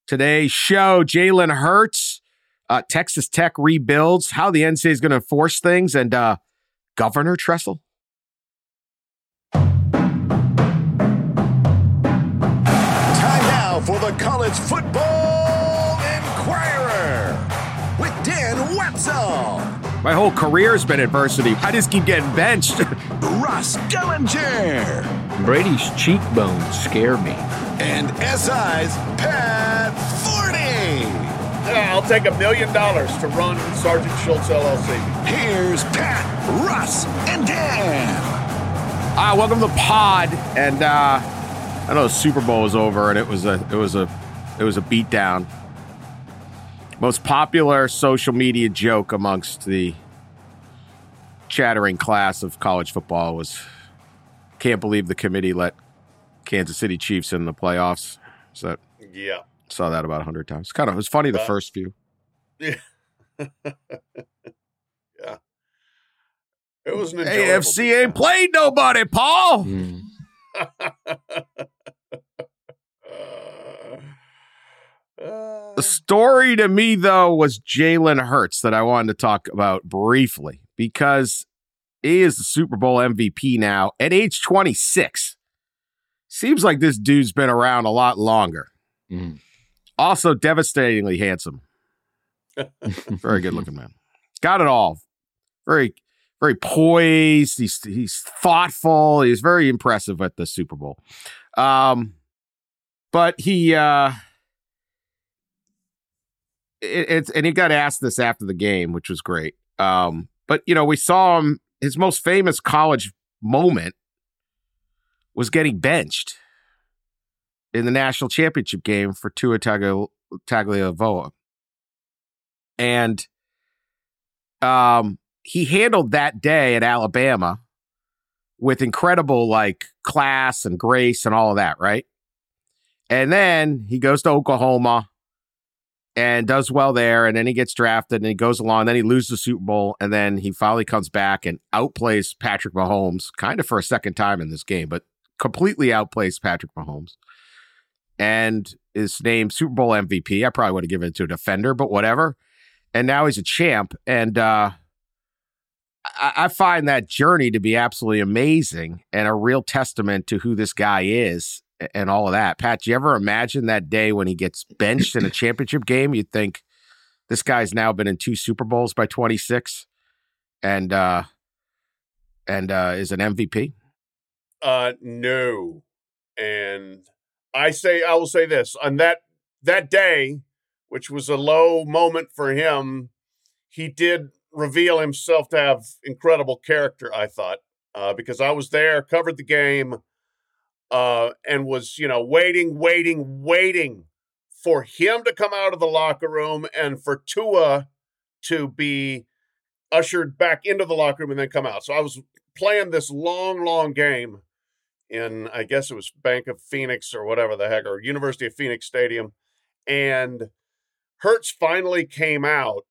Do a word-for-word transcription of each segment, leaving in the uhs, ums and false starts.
Today's show, Jalen Hurts, uh, Texas Tech rebuilds, how the N C double A is going to enforce things, and uh, Governor Tressel. Time now for the College Football Inquirer with Dan Wetzel. My whole career has been adversity. I just keep getting benched. Russ Gellinger. Brady's cheekbones scare me. And S I's Pat Forney. Yeah, I'll take a million dollars to run Sergeant Schultz L L C. Here's Pat, Russ, and Dan. Uh, welcome to the pod. And uh, I know the Super Bowl was over, and it was a it was a it was a beatdown. Most popular social media joke amongst the chattering class of college football was, can't believe the committee let Kansas City Chiefs in the playoffs. So that, yeah. Saw that about a hundred times. Kind of, it was funny the uh, first few. Yeah. Yeah. It was an enjoyable A F C ain't played nobody, Paul. Mm. The story to me, though, was Jalen Hurts that I wanted to talk about briefly because he is the Super Bowl M V P now at age twenty-six. Seems like this dude's been around a lot longer. Mm. Also devastatingly handsome. Very good looking man. Got it all. Very, very poised. He's he's thoughtful. He's very impressive at the Super Bowl. Um, but he uh It, it's and he got asked this after the game, which was great. Um, but you know, we saw him. His most famous college moment was getting benched in the national championship game for Tua Tagovailoa, Tagovailoa. and um, he handled that day at Alabama with incredible like class and grace and all of that, right? And then he goes to Oklahoma and does well there, and then he gets drafted, and he goes along, then he loses the Super Bowl, and then he finally comes back and outplays Patrick Mahomes, kind of for a second time in this game, but completely outplays Patrick Mahomes, and is named Super Bowl M V P. I probably would have given it to a defender, but whatever. And now he's a champ, and uh, I-, I find that journey to be absolutely amazing and a real testament to who this guy is and all of that. Pat, do you ever imagine that day when he gets benched in a championship game? You'd think this guy's now been in two Super Bowls by twenty-six and uh, and uh, is an M V P? Uh, no. And I say, I will say this, on that, that day, which was a low moment for him, he did reveal himself to have incredible character, I thought, uh, because I was there, covered the game, Uh, and was, you know, waiting, waiting, waiting for him to come out of the locker room and for Tua to be ushered back into the locker room and then come out. So I was playing this long, long game in, I guess it was Bank of Phoenix or whatever the heck, or University of Phoenix Stadium. And Hurts finally came out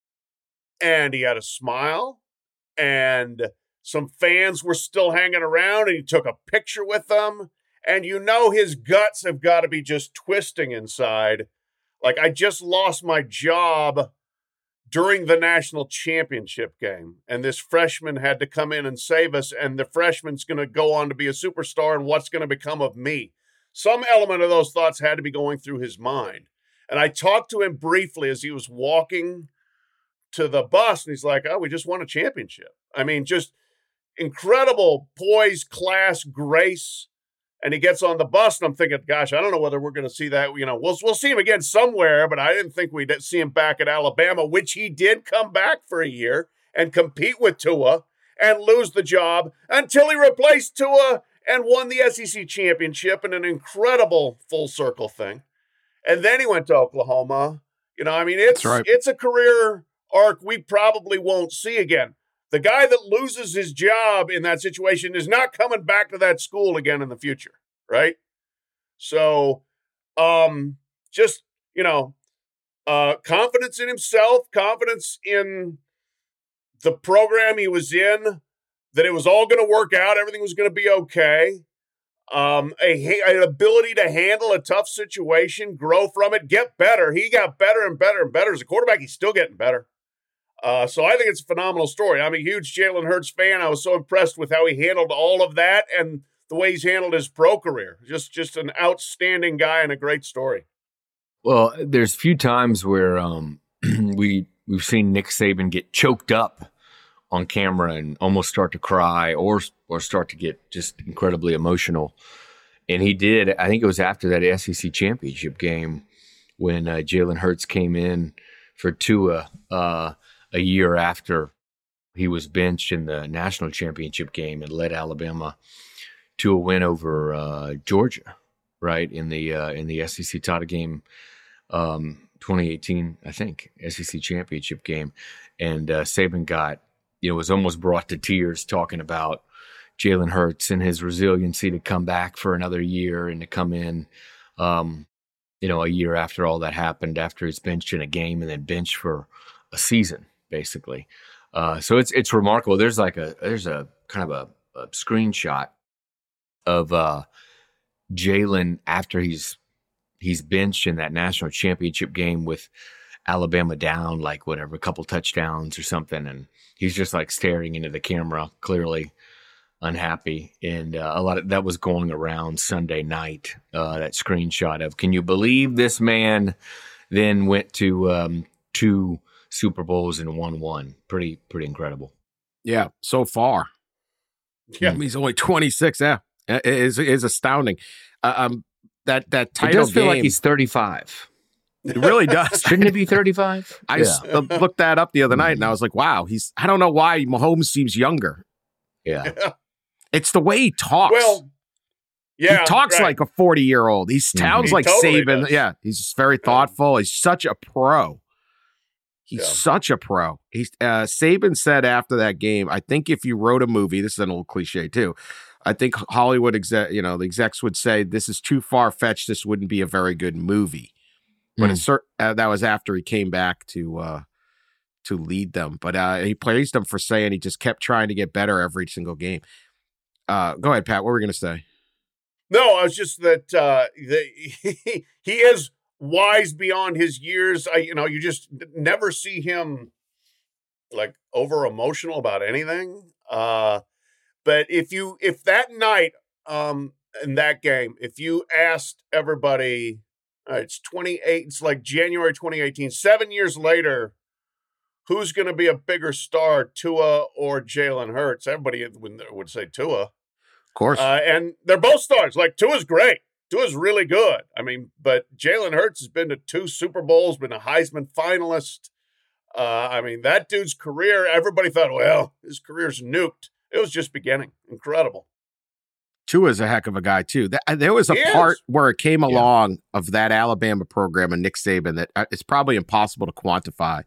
and he had a smile and some fans were still hanging around, and he took a picture with them. And you know his guts have got to be just twisting inside. Like, I just lost my job during the national championship game, and this freshman had to come in and save us, and the freshman's going to go on to be a superstar, and what's going to become of me? Some element of those thoughts had to be going through his mind. And I talked to him briefly as he was walking to the bus, and he's like, oh, we just won a championship. I mean, just incredible poise, class, grace. And he gets on the bus, and I'm thinking, gosh, I don't know whether we're going to see that. You know, we'll we'll see him again somewhere, but I didn't think we'd see him back at Alabama, which he did come back for a year and compete with Tua and lose the job until he replaced Tua and won the S E C championship in an incredible full circle thing. And then he went to Oklahoma. You know, I mean, it's right. it's a career arc we probably won't see again. The guy that loses his job in that situation is not coming back to that school again in the future, right? So, um, just, you know, uh, confidence in himself, confidence in the program he was in, that it was all going to work out, everything was going to be okay. Um, a, an ability to handle a tough situation, grow from it, get better. He got better and better and better as a quarterback. He's still getting better. Uh, so I think it's a phenomenal story. I'm a huge Jalen Hurts fan. I was so impressed with how he handled all of that and the way he's handled his pro career. Just, just an outstanding guy and a great story. Well, there's few times where um, we we've seen Nick Saban get choked up on camera and almost start to cry or or start to get just incredibly emotional. And he did. I think it was after that S E C championship game when uh, Jalen Hurts came in for Tua uh, a year after he was benched in the national championship game and led Alabama to a win over uh, Georgia, right, in the uh, in the S E C title game, um, twenty eighteen, I think, S E C championship game. And uh, Saban got, you know, was almost brought to tears talking about Jalen Hurts and his resiliency to come back for another year and to come in, um, you know, a year after all that happened, after he's benched in a game and then benched for a season, basically. Uh, so it's it's remarkable. There's like a there's a kind of a, a screenshot of uh, Jalen after he's he's benched in that national championship game with Alabama down like whatever, a couple touchdowns or something, and he's just like staring into the camera, clearly unhappy. And uh, a lot of that was going around Sunday night. Uh, that screenshot of, can you believe this man then went to um, two Super Bowls and won one? Pretty pretty incredible. Yeah, so far. Yeah, I mean, he's only twenty-six. Yeah, it is is astounding. Uh, um, that that title It does feel game, like he's thirty-five. It really does. Shouldn't it be thirty-five? I Yeah. s- uh, looked that up the other night, and I was like, "Wow, he's." I don't know why Mahomes seems younger. Yeah. It's the way he talks. well, yeah, he talks right. like a forty-year-old. He sounds He like totally Saban. does. Yeah, he's just very thoughtful. He's such a pro. He's Yeah. such a pro. He's uh, Saban said after that game, I think if you wrote a movie, this is an old cliche too. I think Hollywood exec, you know, the execs would say this is too far fetched. This wouldn't be a very good movie. But Mm. it's cer- uh, that was after he came back to uh, to lead them. But uh, he praised them for saying he just kept trying to get better every single game. Uh, go ahead, Pat. What were we going to say? No, I was just that uh, the, he, he is wise beyond his years. I, you know, you just never see him like over emotional about anything. Uh, but if you, if that night um, in that game, if you asked everybody, uh, it's twenty-eight, it's like January twenty eighteen, seven years later, who's going to be a bigger star, Tua or Jalen Hurts? Everybody would, would say Tua. Of course. Uh, and they're both stars. Like, Tua's great. Tua's really good. I mean, but Jalen Hurts has been to two Super Bowls, been a Heisman finalist. Uh, I mean, that dude's career, everybody thought, well, his career's nuked. It was just beginning. Incredible. Tua's a heck of a guy, too. That, uh, there was a He part is. where it came along of that Alabama program and Nick Saban that uh, it's probably impossible to quantify.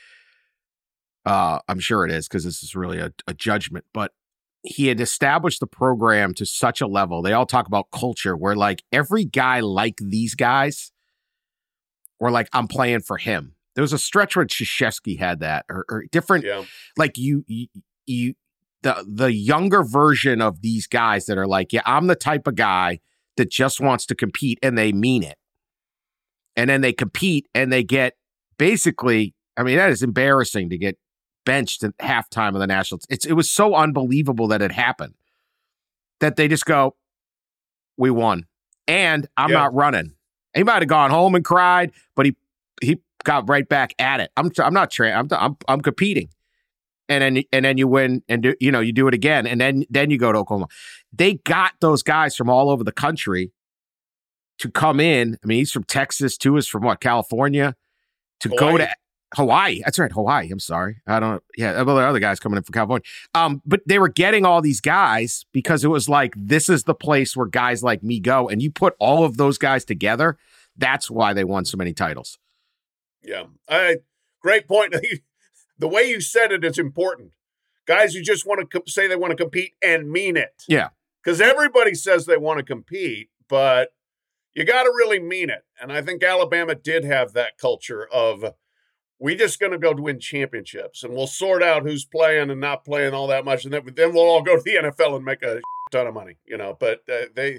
Uh, I'm sure it is because this is really a, a judgment, but he had established the program to such a level. They all talk about culture where like every guy like these guys were like, I'm playing for him. There was a stretch where Krzyzewski had that or, or different, Yeah. like you, you, you, the, the younger version of these guys that are like, yeah, I'm the type of guy that just wants to compete and they mean it. And then they compete and they get basically, I mean, that is embarrassing to get benched at halftime of the national. It's it was so unbelievable that it happened that they just go, we won, and I'm Yeah. not running. He might have gone home and cried, but he he got right back at it. I'm I'm not tra- I'm I'm I'm competing, and then and then you win, and do, you know you do it again, and then then you go to Oklahoma. They got those guys from all over the country to come in. I mean, he's from Texas too. Is from what, California, to go Hawaii. to Hawaii. That's right, Hawaii. I'm sorry. I don't. Yeah, well, there are other guys coming in from California. Um, but they were getting all these guys because it was like this is the place where guys like me go, and you put all of those guys together. That's why they won so many titles. Yeah. I, great point. The way you said it is important. Guys who just want to co- say they want to compete and mean it. Yeah. Because everybody says they want to compete, but you got to really mean it. And I think Alabama did have that culture of, we just going to go win championships and we'll sort out who's playing and not playing all that much. And then, then we'll all go to the N F L and make a ton of money, you know, but uh, they,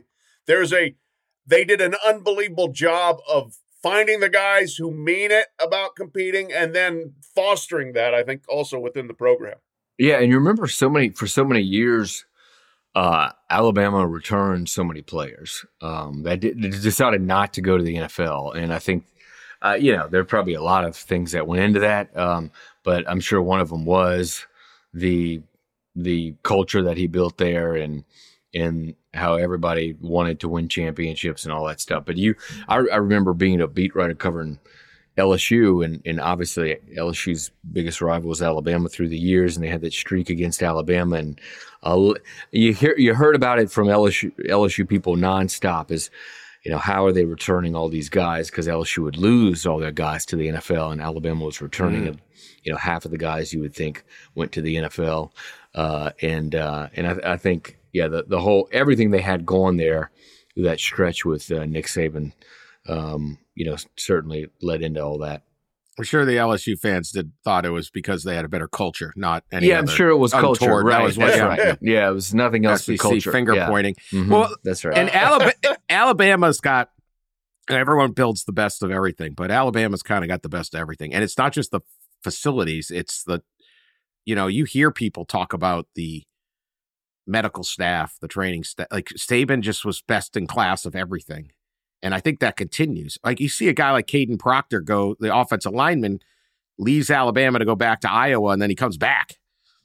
there's a they did an unbelievable job of finding the guys who mean it about competing and then fostering that, I think, also within the program. Yeah, and you remember so many for so many years, uh, Alabama returned so many players um, that did, decided not to go to the N F L, and I think, uh, you know, there are probably a lot of things that went into that, um, but I'm sure one of them was the the culture that he built there, and and how everybody wanted to win championships and all that stuff. But you, I, I remember being a beat writer covering L S U, and, and obviously L S U's biggest rival was Alabama through the years, and they had that streak against Alabama. And uh, you hear you heard about it from L S U L S U people nonstop. Is you know, how are they returning all these guys? Because L S U would lose all their guys to the N F L, and Alabama was returning, mm. you know, half of the guys you would think went to the N F L. Uh, and uh, and I, I think, yeah, the, the whole, everything they had going there, that stretch with uh, Nick Saban, um, you know, certainly led into all that. I'm sure the L S U fans did thought it was because they had a better culture, not any Yeah, I'm sure it was untoward. culture. Right. That was what, That's yeah. right. Yeah, it was nothing else but culture. Finger yeah. pointing. Mm-hmm. Well, that's right. And Alabama, Alabama's got, and everyone builds the best of everything, but Alabama's kind of got the best of everything. And it's not just the facilities, it's the, you know, you hear people talk about the medical staff, the training staff. Like Saban just was best in class of everything. And I think that continues. Like you see a guy like Caden Proctor go, the offensive lineman, leaves Alabama to go back to Iowa, and then he comes back.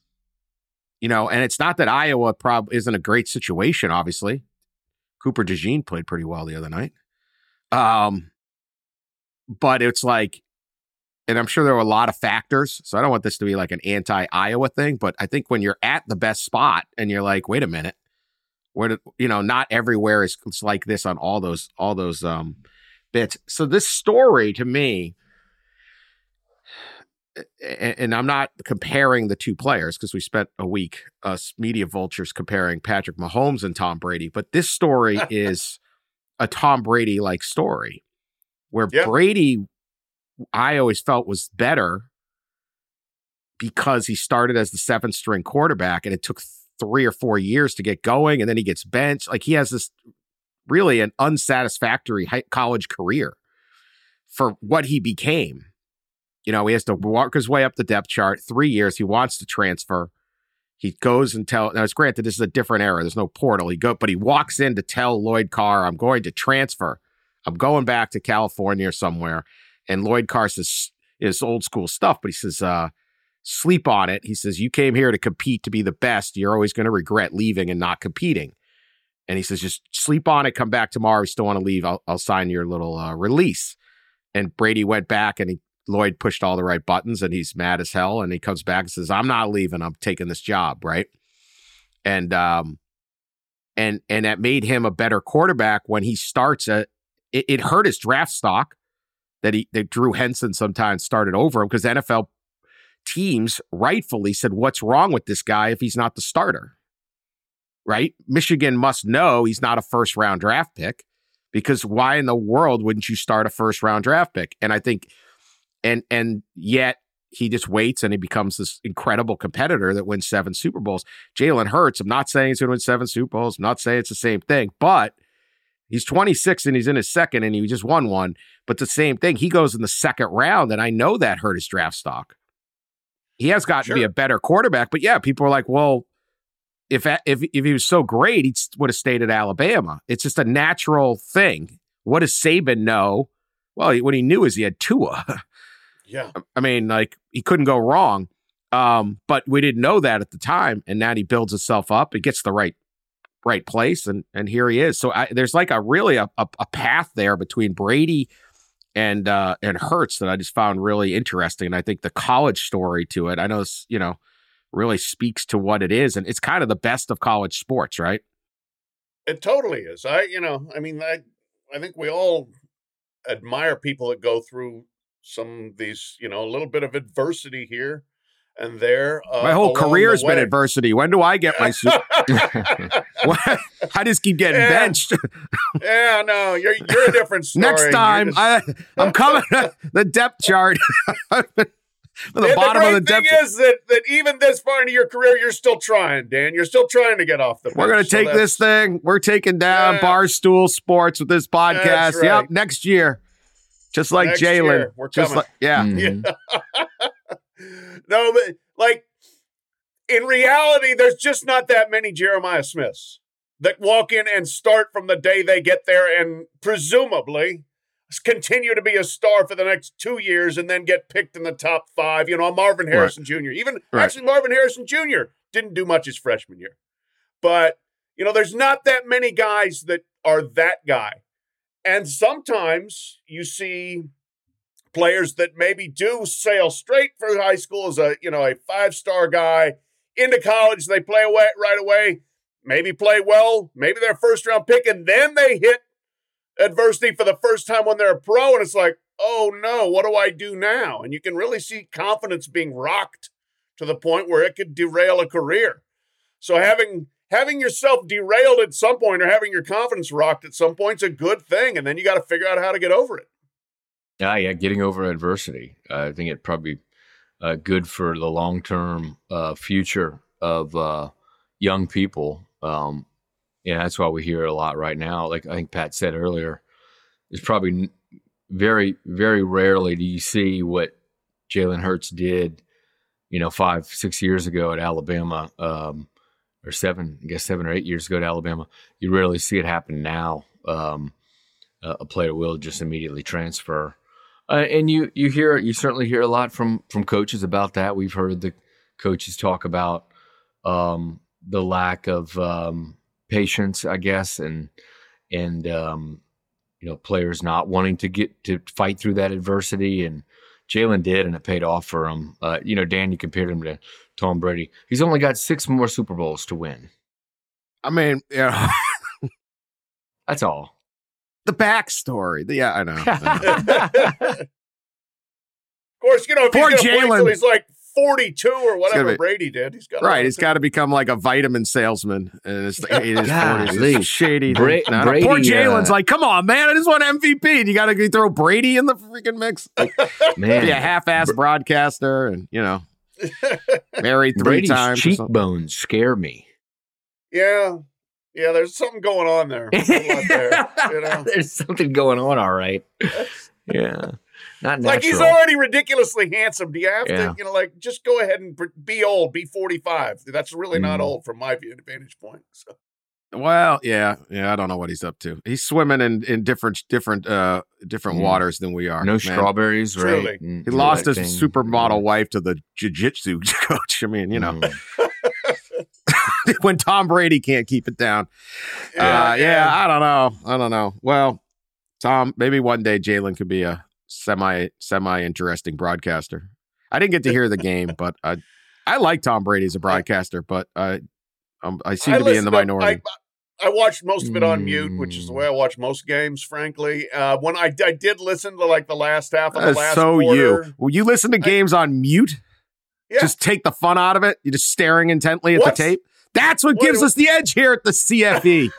You know, and it's not that Iowa probably isn't a great situation, obviously. Cooper DeJean played pretty well the other night. Um, but it's like, and I'm sure there were a lot of factors, so I don't want this to be like an anti-Iowa thing, but I think when you're at the best spot and you're like, wait a minute, where did, you know, not everywhere is it's like this on all those all those um, bits. So this story to me, and, and I'm not comparing the two players because we spent a week, us media vultures, comparing Patrick Mahomes and Tom Brady, but this story is a Tom Brady-like story where yeah. Brady, I always felt, was better because he started as the seventh string quarterback and it took three or four years to get going. And then he gets benched. Like he has this really an unsatisfactory high college career for what he became. You know, he has to work his way up the depth chart. Three years. He wants to transfer. He goes and tell, now it's granted, this is a different era. There's no portal. He go, but he walks in to tell Lloyd Carr, I'm going to transfer. I'm going back to California or somewhere. And Lloyd Carr says, is old school stuff, but he says, uh, sleep on it. He says, you came here to compete to be the best. You're always going to regret leaving and not competing. And he says, just sleep on it. Come back tomorrow. If you still want to leave, I'll, I'll sign your little uh, release. And Brady went back and he, Lloyd pushed all the right buttons and he's mad as hell. And he comes back and says, I'm not leaving. I'm taking this job. Right. And, um, and, and that made him a better quarterback when he starts at, it, it hurt his draft stock. That he that Drew Henson sometimes started over him because N F L teams rightfully said, what's wrong with this guy if he's not the starter? Right? Michigan must know he's not a first round draft pick because why in the world wouldn't you start a first round draft pick? And I think, and and yet he just waits and he becomes this incredible competitor that wins seven Super Bowls. Jalen Hurts, I'm not saying he's going to win seven Super Bowls. I'm not saying it's the same thing, but he's twenty-six and he's in his second and he just won one. But the same thing, he goes in the second round and I know that hurt his draft stock. He has got sure. to be a better quarterback. But yeah, people are like, well, if, if, if he was so great, he would have stayed at Alabama. It's just a natural thing. What does Saban know? Well, what he knew is he had Tua. Yeah. I mean, like he couldn't go wrong. Um, but we didn't know that at the time. And now he builds himself up. He gets the right right place, and and here he is. So I, there's like a really a, a, a path there between Brady and uh, and Hurts that I just found really interesting. And I think the college story to it, I know, it's, you know, really speaks to what it is, and it's kind of the best of college sports, right? It totally is. I, you know, I mean, I I think we all admire people that go through some of these, you know, a little bit of adversity here and there. Uh, my whole career's been adversity. When do I get my super? I just keep getting yeah. benched. yeah, no, you're you're a different story. Next time, just... I, I'm coming. The depth chart. From the and bottom the of the great depth. thing is that, that even this far into your career, you're still trying, Dan. You're still trying to get off the bench. We're going to So take this thing. We're taking down Yeah. Barstool Sports with this podcast. That's right. Yep, next year. Just like Next Jalen. year, we're Just coming. like, yeah. Mhm. No, but like in reality, there's just not that many Jeremiah Smiths that walk in and start from the day they get there and presumably continue to be a star for the next two years and then get picked in the top five. You know, Marvin Harrison Junior Even Right. actually Marvin Harrison Junior didn't do much his freshman year. But, you know, there's not that many guys that are that guy. And sometimes you see players that maybe do sail straight through high school as a, you know, a five-star guy into college. They play away right away, maybe play well, maybe they're a first-round pick, and then they hit adversity for the first time when they're a pro, and it's like, oh no, what do I do now? And you can really see confidence being rocked to the point where it could derail a career. So having having yourself derailed at some point or having your confidence rocked at some point is a good thing, and then you got to figure out how to get over it. Yeah, yeah, getting over adversity. Uh, I think it probably uh, good for the long term uh, future of uh, young people. Um, yeah, that's why we hear it a lot right now. Like I think Pat said earlier, it's probably n- very, very rarely do you see what Jalen Hurts did, you know, five, six years ago at Alabama, um, or seven, I guess seven or eight years ago at Alabama. You rarely see it happen now. Um, a a player will just immediately transfer. Uh, and you you hear you certainly hear a lot from from coaches about that. We've heard the coaches talk about um, the lack of um, patience, I guess, and and um, you know players not wanting to get to fight through that adversity. And Jalen did, and it paid off for him. Uh, you know, Dan, you compared him to Tom Brady. He's only got six more Super Bowls to win. I mean, yeah. That's all. The backstory. The- Yeah, I know. I know. Of course, you know, if Poor he's going to play Jalen. till he's like forty-two or whatever be- Brady did, he's got Right, he's got to become like a vitamin salesman in his, in his forties. Golly. It's shady. Bra- No, no, Brady, poor Jalen's uh, like, come on, man, I just want M V P. And you got to throw Brady in the freaking mix. Like, Man, be a half-ass broadcaster and, you know, married three Brady's times. or something. cheekbones scare me. Yeah. Yeah, there's something going on there. There's a lot there, you know? There's something going on, all right. Yeah, not natural. Like he's already ridiculously handsome. Do you have Yeah. to, you know, like just go ahead and be old, be forty-five? That's really not Mm. old from my view, vantage point. So Well, yeah, yeah. I don't know what he's up to. He's swimming in, in different different uh different Mm. waters than we are. no man. strawberries, Truly. right? Mm, He all lost that his thing. supermodel wife to the jiu-jitsu coach. I mean, you know, Mm. when Tom Brady can't keep it down. uh, yeah, I don't know. I don't know. Well, Tom, maybe one day Jalen could be a semi semi interesting broadcaster. I didn't get to hear the game, but I I like Tom Brady as a broadcaster, but I um, I seem I to be in the listened minority. I, I watched most of it on mute, which is the Mm. way I watch most games, frankly. Uh, when I, I did listen to like the last half of the That's last so quarter. you. Will you listen to games on mute? Yeah. Just take the fun out of it. You're just staring intently at What's- the tape. That's what what- gives us the edge here at the C F E.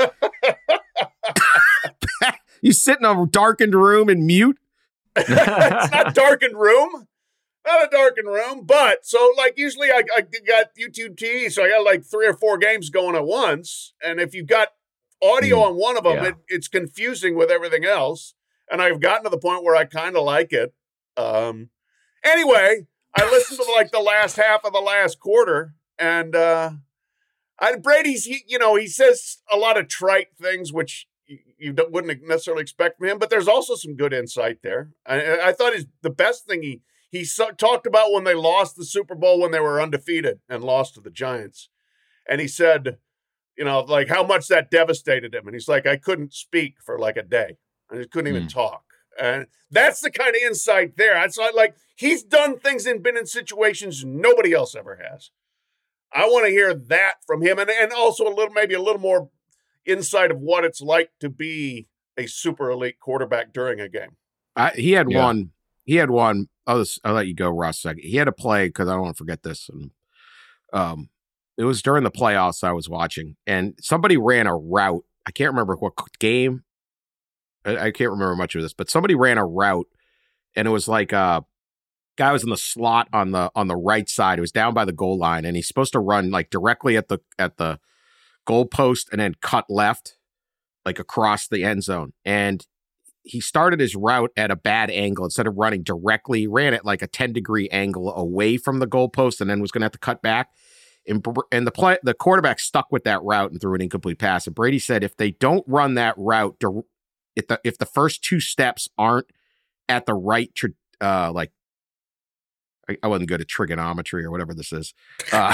You sit in a darkened room and mute. It's not darkened room. Not a darkened room, but so like usually I, I got YouTube T V, so I got like three or four games going at once. And if you've got audio Mm, on one of them, yeah. it, it's confusing with everything else. And I've gotten to the point where I kind of like it. Um, anyway, I listened to like the last half of the last quarter, and uh, I, Brady's, he, you know, he says a lot of trite things, which you, you don't, wouldn't necessarily expect from him, but there's also some good insight there. I, I thought his, the best thing he, he so, talked about when they lost the Super Bowl when they were undefeated and lost to the Giants. And he said, you know, like how much that devastated him. And he's like, I couldn't speak for like a day. I just couldn't even Mm. talk. And that's the kind of insight there. It's not like he's done things and been in situations nobody else ever has. I want to hear that from him. And, and also a little, maybe a little more insight of what it's like to be a super elite quarterback during a game. I, he had Yeah. one. He had one. I'll, just, I'll let you go, Russ. Second. He had a play because I don't want to forget this. And, um, it was during the playoffs I was watching, and somebody ran a route. I can't remember what game. I, I can't remember much of this, but somebody ran a route, and it was like a Guy was in the slot on the on the right side. He was down by the goal line, and he's supposed to run like directly at the at the goal post and then cut left, like across the end zone. And he started his route at a bad angle. Instead of running directly, he ran at like a ten degree angle away from the goal post, and then was going to have to cut back. And, and the play, the quarterback stuck with that route and threw an incomplete pass. And Brady said, if they don't run that route, if the if the first two steps aren't at the right, uh, like I, I wasn't good at trigonometry or whatever this is. Uh,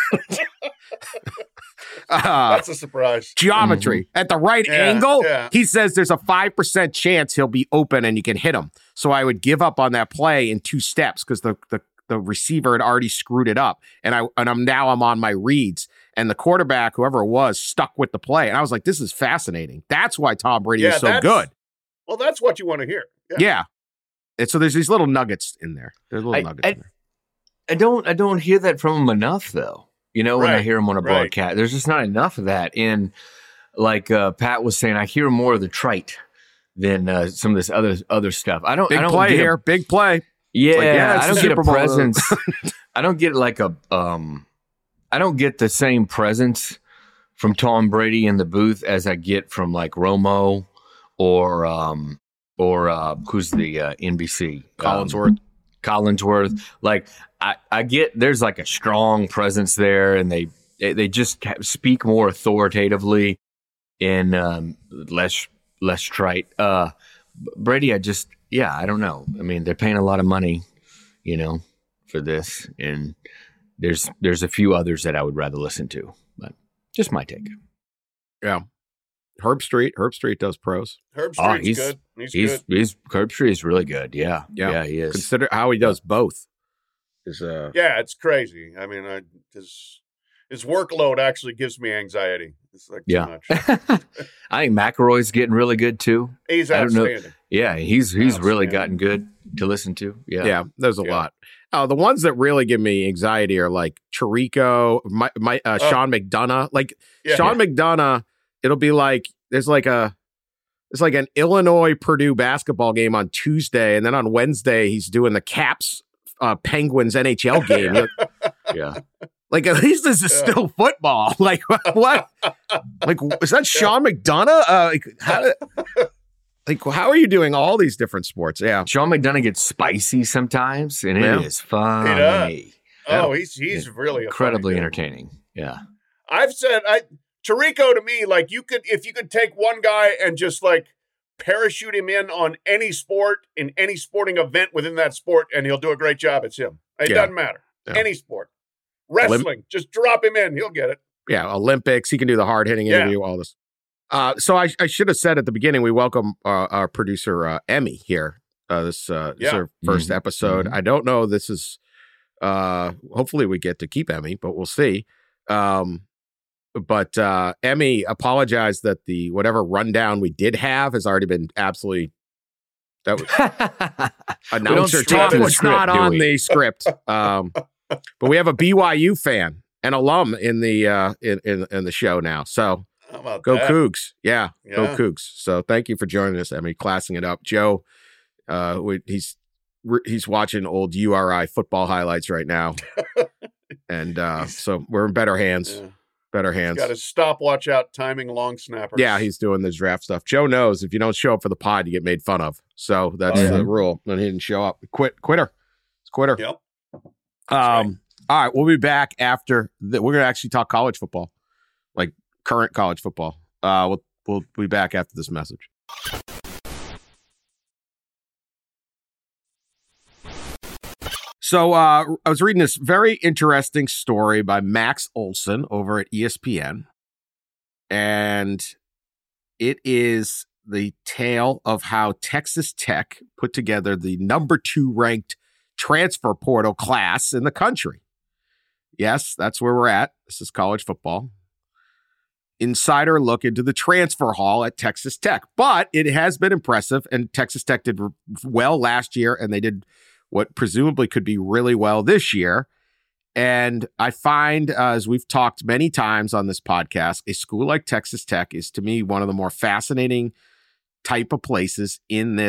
uh, That's a surprise. Geometry mm-hmm. at the right yeah, angle. Yeah. He says there's a five percent chance he'll be open and you can hit him. So I would give up on that play in two steps because the the the receiver had already screwed it up. And I and I'm now I'm on my reads. And the quarterback, whoever it was, stuck with the play. And I was like, this is fascinating. That's why Tom Brady yeah, is so good. Well, that's what you want to hear. Yeah. yeah. And so there's these little nuggets in there. There's little I, nuggets I, in there. I don't I don't hear that from him enough though. You know, when right. I hear him on a broadcast, right. there's just not enough of that. And like uh, Pat was saying, I hear more of the trite than uh, some of this other other stuff. I don't. Big I don't play get here. A, big play. Yeah, like, yeah I don't get a presence. I don't get like a. Um, I don't get the same presence from Tom Brady in the booth as I get from like Romo or um, or uh, who's the uh, N B C Collinsworth. Um, Collinsworth. Like I, I get there's like a strong presence there, and they they, they just speak more authoritatively and um, less less trite. Uh, Brady, I just yeah, I don't know. I mean, they're paying a lot of money, you know, for this, and there's there's a few others that I would rather listen to, but just my take. Yeah. Herb Street. Herb Street does pros. Herb Street's oh, he's, good. He's, he's good. He's Herb Street is really good. Yeah. yeah, yeah, he is. Consider how he does both. Is uh, yeah, it's crazy. I mean, I, his his workload actually gives me anxiety. It's like yeah. too much. I think McElroy's getting really good too. He's I don't know. outstanding. Yeah, he's he's really gotten good to listen to. Yeah, yeah. There's a Yeah. lot. Oh, the ones that really give me anxiety are like Chirico, my, my uh, Oh. Sean McDonough. Like Yeah. Sean McDonough, it'll be like there's like a it's like an Illinois Purdue basketball game on Tuesday, and then on Wednesday he's doing the Caps uh, Penguins N H L game. Like, yeah. like at least this is Yeah. still football. Like what? Like is that Sean McDonough? Uh, like how? Like how are you doing all these different sports? Yeah, Sean McDonough gets spicy sometimes, and Yeah. it is funny. He does. Oh, Yeah. he's he's Yeah. really a Incredibly funny dude. entertaining. Yeah. I've said I Tirico to me, like you could if you could take one guy and just like parachute him in on any sport in any sporting event within that sport, and he'll do a great job. It's him. It Yeah. doesn't matter. Yeah. Any sport. Wrestling, just drop him in, he'll get it. yeah. Olympics. He can do the hard hitting Yeah. interview. All this. Uh, so I, I should have said at the beginning, we welcome uh, our producer uh, Emmy here. Uh, this, uh, this is Yeah. our first Mhm. episode. Mhm. I don't know. This is. Uh, hopefully we get to keep Emmy, but we'll see. Um, but uh, Emmy apologized that the whatever rundown we did have has already been absolutely. That was announcer stick talk to the was script, not do on we? the script. Um, but we have a B Y U fan, an alum in the uh, in, in in the show now. So How about go that? Cougs, yeah, go Yeah. Cougs. So thank you for joining us, Emmy, classing it up. Joe, uh, we, he's he's watching old U R I football highlights right now, and uh, so we're in better hands. Yeah. Better He's hands. got his stopwatch out timing long snappers. Yeah, he's doing the draft stuff. Joe knows if you don't show up for the pod, you get made fun of. So that's Oh, yeah. the rule. And he didn't show up. Quit, quitter. It's quitter. Yep. Um, right. All right, we'll be back after. The, we're going to actually talk college football, like current college football. Uh, we'll we'll be back after this message. So uh, I was reading this very interesting story by Max Olson over at E S P N, and it is the tale of how Texas Tech put together the number two ranked transfer portal class in the country. Yes, that's where we're at. This is college football. Insider look into the transfer haul at Texas Tech, but it has been impressive, and Texas Tech did well last year, and they did what presumably could be really well this year. And I find, uh, as we've talked many times on this podcast, a school like Texas Tech is, to me, one of the more fascinating type of places in this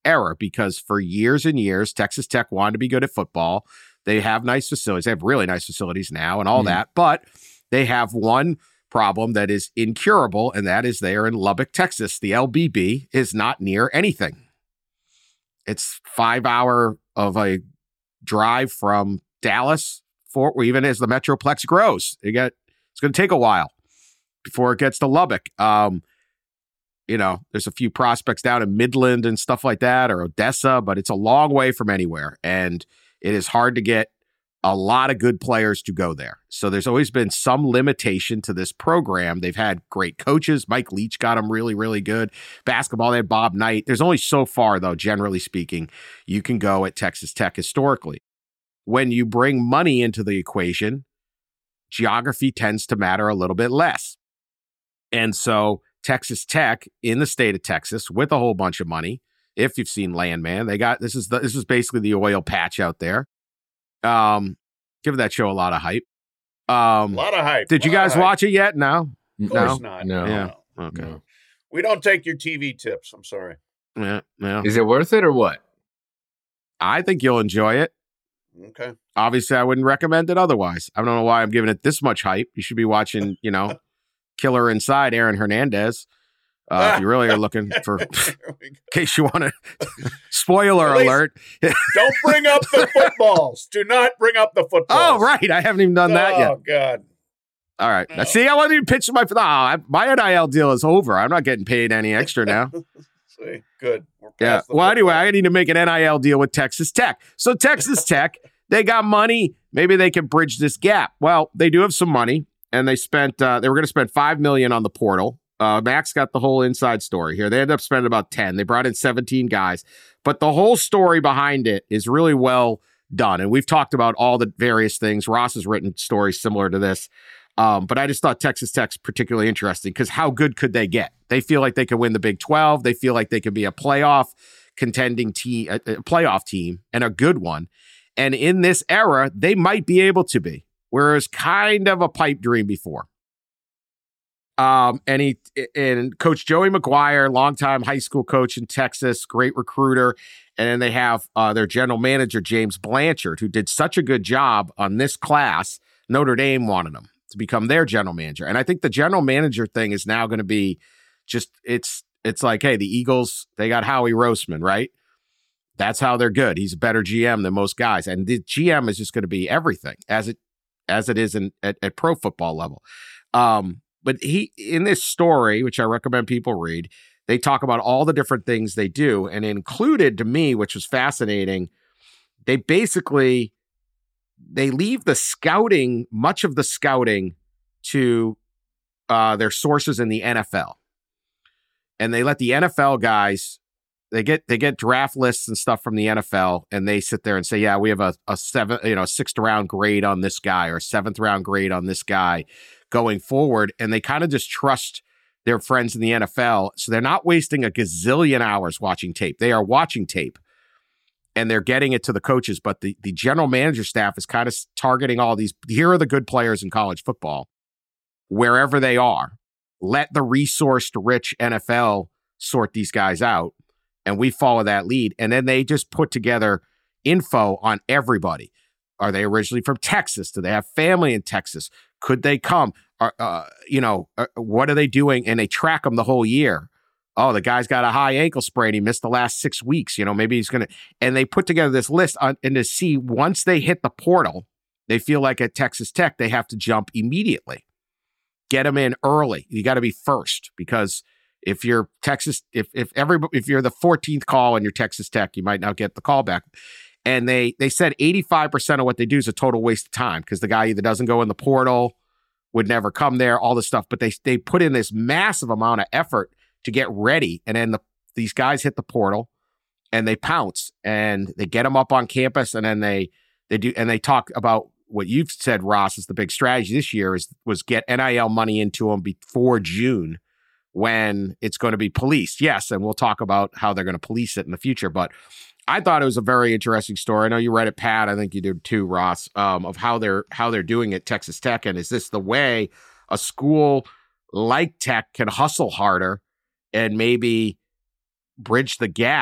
era because for years and years, Texas Tech wanted to be good at football. They have nice facilities. They have really nice facilities now and all mm. that, but they have one problem that is incurable, and that is they are in Lubbock, Texas. The L B B is not near anything. It's five hour of a drive from Dallas, Fort, even as the Metroplex grows. You get, it's going to take a while before it gets to Lubbock. Um, you know, there's a few prospects down in Midland and stuff like that, or Odessa, but it's a long way from anywhere. And it is hard to get a lot of good players to go there. So there's always been some limitation to this program. They've had great coaches. Mike Leach got them really, really good. Basketball, they had Bob Knight. There's only so far, though, generally speaking, you can go at Texas Tech historically. When you bring money into the equation, geography tends to matter a little bit less. And so Texas Tech in the state of Texas with a whole bunch of money, if you've seen Landman, they got, this is the, this is basically the oil patch out there. Um, give that show a lot of hype. Um, a lot of hype. Did you guys watch it yet? No, of course no? not. No. Yeah. No. Okay. No. We don't take your T V tips. I'm sorry. Yeah. Yeah. Is it worth it or what? I think you'll enjoy it. Okay. Obviously, I wouldn't recommend it otherwise. I don't know why I'm giving it this much hype. You should be watching, you know, Killer Inside, Aaron Hernandez. Uh, if you really are looking for, in case you want to, spoiler alert. Don't bring up the footballs. Do not bring up the footballs. Oh, right. I haven't even done oh, that yet. Oh, God. All right. No. Now, see, I wasn't even pitching my, no, I, my N I L deal is over. I'm not getting paid any extra now. See, good. We're Yeah. past the Well, anyway, football. I need to make an N I L deal with Texas Tech. So Texas Tech, they got money. Maybe they can bridge this gap. Well, they do have some money, and they spent, uh, they were going to spend five million dollars on the portal. Uh, Max got the whole inside story here. They ended up spending about ten. They brought in seventeen guys, but the whole story behind it is really well done. And we've talked about all the various things. Ross has written stories similar to this. Um, but I just thought Texas Tech's particularly interesting because how good could they get? They feel like they could win the Big twelve. They feel like they could be a playoff contending team, a, a playoff team, and a good one. And in this era, they might be able to be, whereas kind of a pipe dream before. Um, and he and Coach Joey McGuire, longtime high school coach in Texas, great recruiter. And then they have uh, their general manager, James Blanchard, who did such a good job on this class. Notre Dame wanted him to become their general manager. And I think the general manager thing is now going to be just, it's, it's like, hey, the Eagles, they got Howie Roseman, right? That's how they're good. He's a better G M than most guys. And the G M is just going to be everything as it, as it is in at, at pro football level. Um, But he, in this story, which I recommend people read, they talk about all the different things they do. And included to me, which was fascinating, they basically, they leave the scouting, much of the scouting to uh, their sources in the N F L. And they let the N F L guys, they get they get draft lists and stuff from the N F L, and they sit there and say, yeah, we have a, a seven, you know, sixth round grade on this guy or seventh round grade on this guy going forward. And they kind of just trust their friends in the N F L. So they're not wasting a gazillion hours watching tape. They are watching tape and they're getting it to the coaches. But the, the general manager staff is kind of targeting all these. Here are the good players in college football, wherever they are. Let the resourced rich N F L sort these guys out. And we follow that lead. And then they just put together info on everybody. Are they originally from Texas? Do they have family in Texas? Could they come? Are, uh, you know, uh, what are they doing? And they track them the whole year. Oh, the guy's got a high ankle sprain. He missed the last six weeks. You know, maybe he's going to. And they put together this list on, and to see once they hit the portal, they feel like at Texas Tech, they have to jump immediately. Get them in early. You got to be first because if you're Texas, if if every if you're the fourteenth call and you're Texas Tech, you might not get the call back. And they they said eighty-five percent of what they do is a total waste of time because the guy either doesn't go in the portal, would never come there, all this stuff. But they they put in this massive amount of effort to get ready. And then the, these guys hit the portal and they pounce and they get them up on campus. And then they they do and they talk about what you've said, Ross, is the big strategy this year is was get N I L money into them before June when it's going to be policed. Yes, and we'll talk about how they're going to police it in the future. But I thought it was a very interesting story. I know you read it, Pat. I think you did too, Ross, um, of how they're how they're doing it, Texas Tech. And is this the way a school like Tech can hustle harder and maybe bridge the gap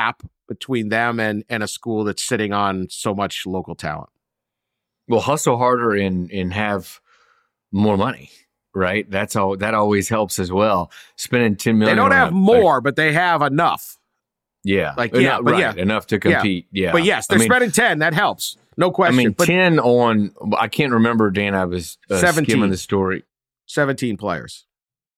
between them and and a school that's sitting on so much local talent. Well, hustle harder and and have more money, right? That's all. That always helps as well. Spending ten million. They don't on have a, more, a, but they have enough. Yeah, like enough, yeah, but right, yeah, enough to compete. Yeah, yeah. But yes, they're I mean, spending ten. That helps, no question. I mean, but ten on. I can't remember, Dan. I was uh, seventeen skimming the story. Seventeen players.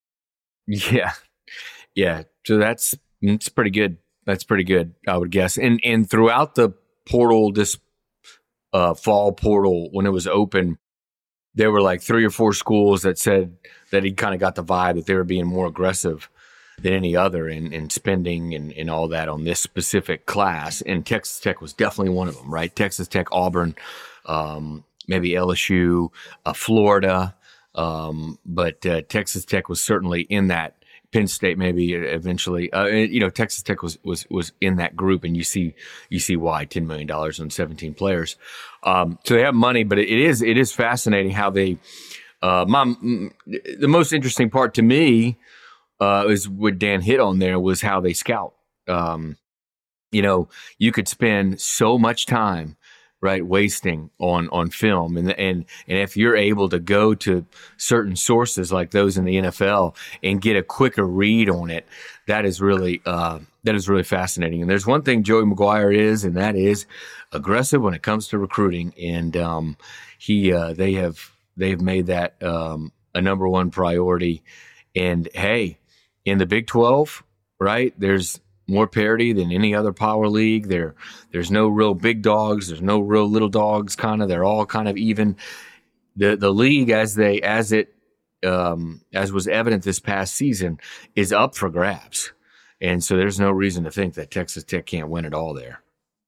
Yeah, yeah. So that's it's pretty good. That's pretty good, I would guess. And and throughout the portal, this uh, fall portal, when it was open, there were like three or four schools that said that he kind of got the vibe that they were being more aggressive than any other in, in spending and, and all that on this specific class. And Texas Tech was definitely one of them, right? Texas Tech, Auburn, um, maybe L S U, uh, Florida. Um, but uh, Texas Tech was certainly in that. Penn State maybe eventually. Uh, you know, Texas Tech was was was in that group, and you see you see why ten million dollars on seventeen players. Um, so they have money, but it is it is fascinating how they. Uh, my, the most interesting part to me uh, is what Dan hit on there was how they scout. Um, you know, you could spend so much time, right, wasting on on film, and and and if you're able to go to certain sources like those in the N F L and get a quicker read on it, that is really uh, that is really fascinating. And there's one thing Joey McGuire is, and that is aggressive when it comes to recruiting. And um, he uh, they have they have made that um, a number one priority. And hey, in the Big twelve, right, there's more parity than any other power league. There, there's no real big dogs. There's no real little dogs. Kind of, they're all kind of even. The the league, as they as it um, as was evident this past season, is up for grabs, and so there's no reason to think that Texas Tech can't win it all there.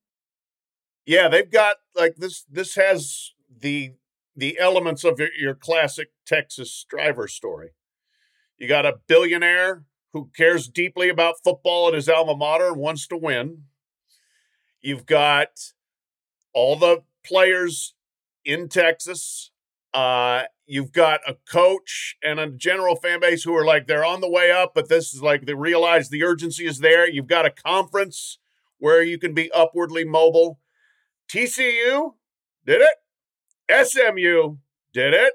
Yeah, they've got like this. This has the the elements of your, your classic Texas driver story. You got a billionaire who cares deeply about football at his alma mater and wants to win. You've got all the players in Texas. Uh, you've got a coach and a general fan base who are like, they're on the way up, but this is like, they realize the urgency is there. You've got a conference where you can be upwardly mobile. T C U did it. S M U did it.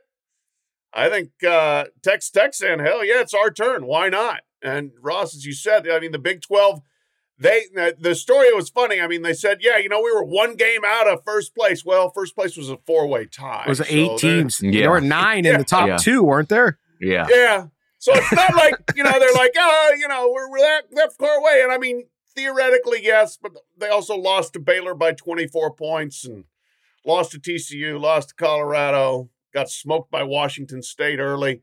I think uh, Texas Tech saying, hell yeah, it's our turn. Why not? And Ross, as you said, I mean, the Big twelve, they the story was funny. I mean, they said, yeah, you know, we were one game out of first place. Well, first place was a four-way tie. It was eight so teams. Yeah. There were nine yeah. in the top yeah. two, weren't there? Yeah. Yeah. So it's not like, you know, they're like, oh, you know, we're, we're that, that far away. And I mean, theoretically, yes, but they also lost to Baylor by twenty-four points and lost to T C U, lost to Colorado, got smoked by Washington State early.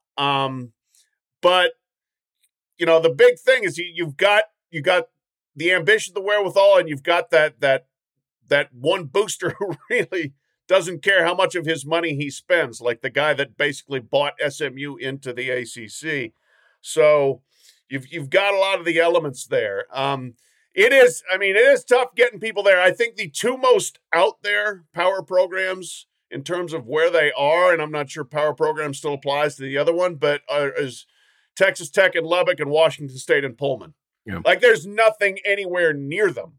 Um, but, you know, the big thing is you, you've got you got the ambition, the wherewithal, and you've got that that that one booster who really doesn't care how much of his money he spends, like the guy that basically bought S M U into the A C C. So you've you've got a lot of the elements there. Um, it is, I mean, it is tough getting people there. I think the two most out there power programs in terms of where they are, and I'm not sure power program still applies to the other one, but uh, is Texas Tech and Lubbock and Washington State and Pullman. Yeah. Like there's nothing anywhere near them.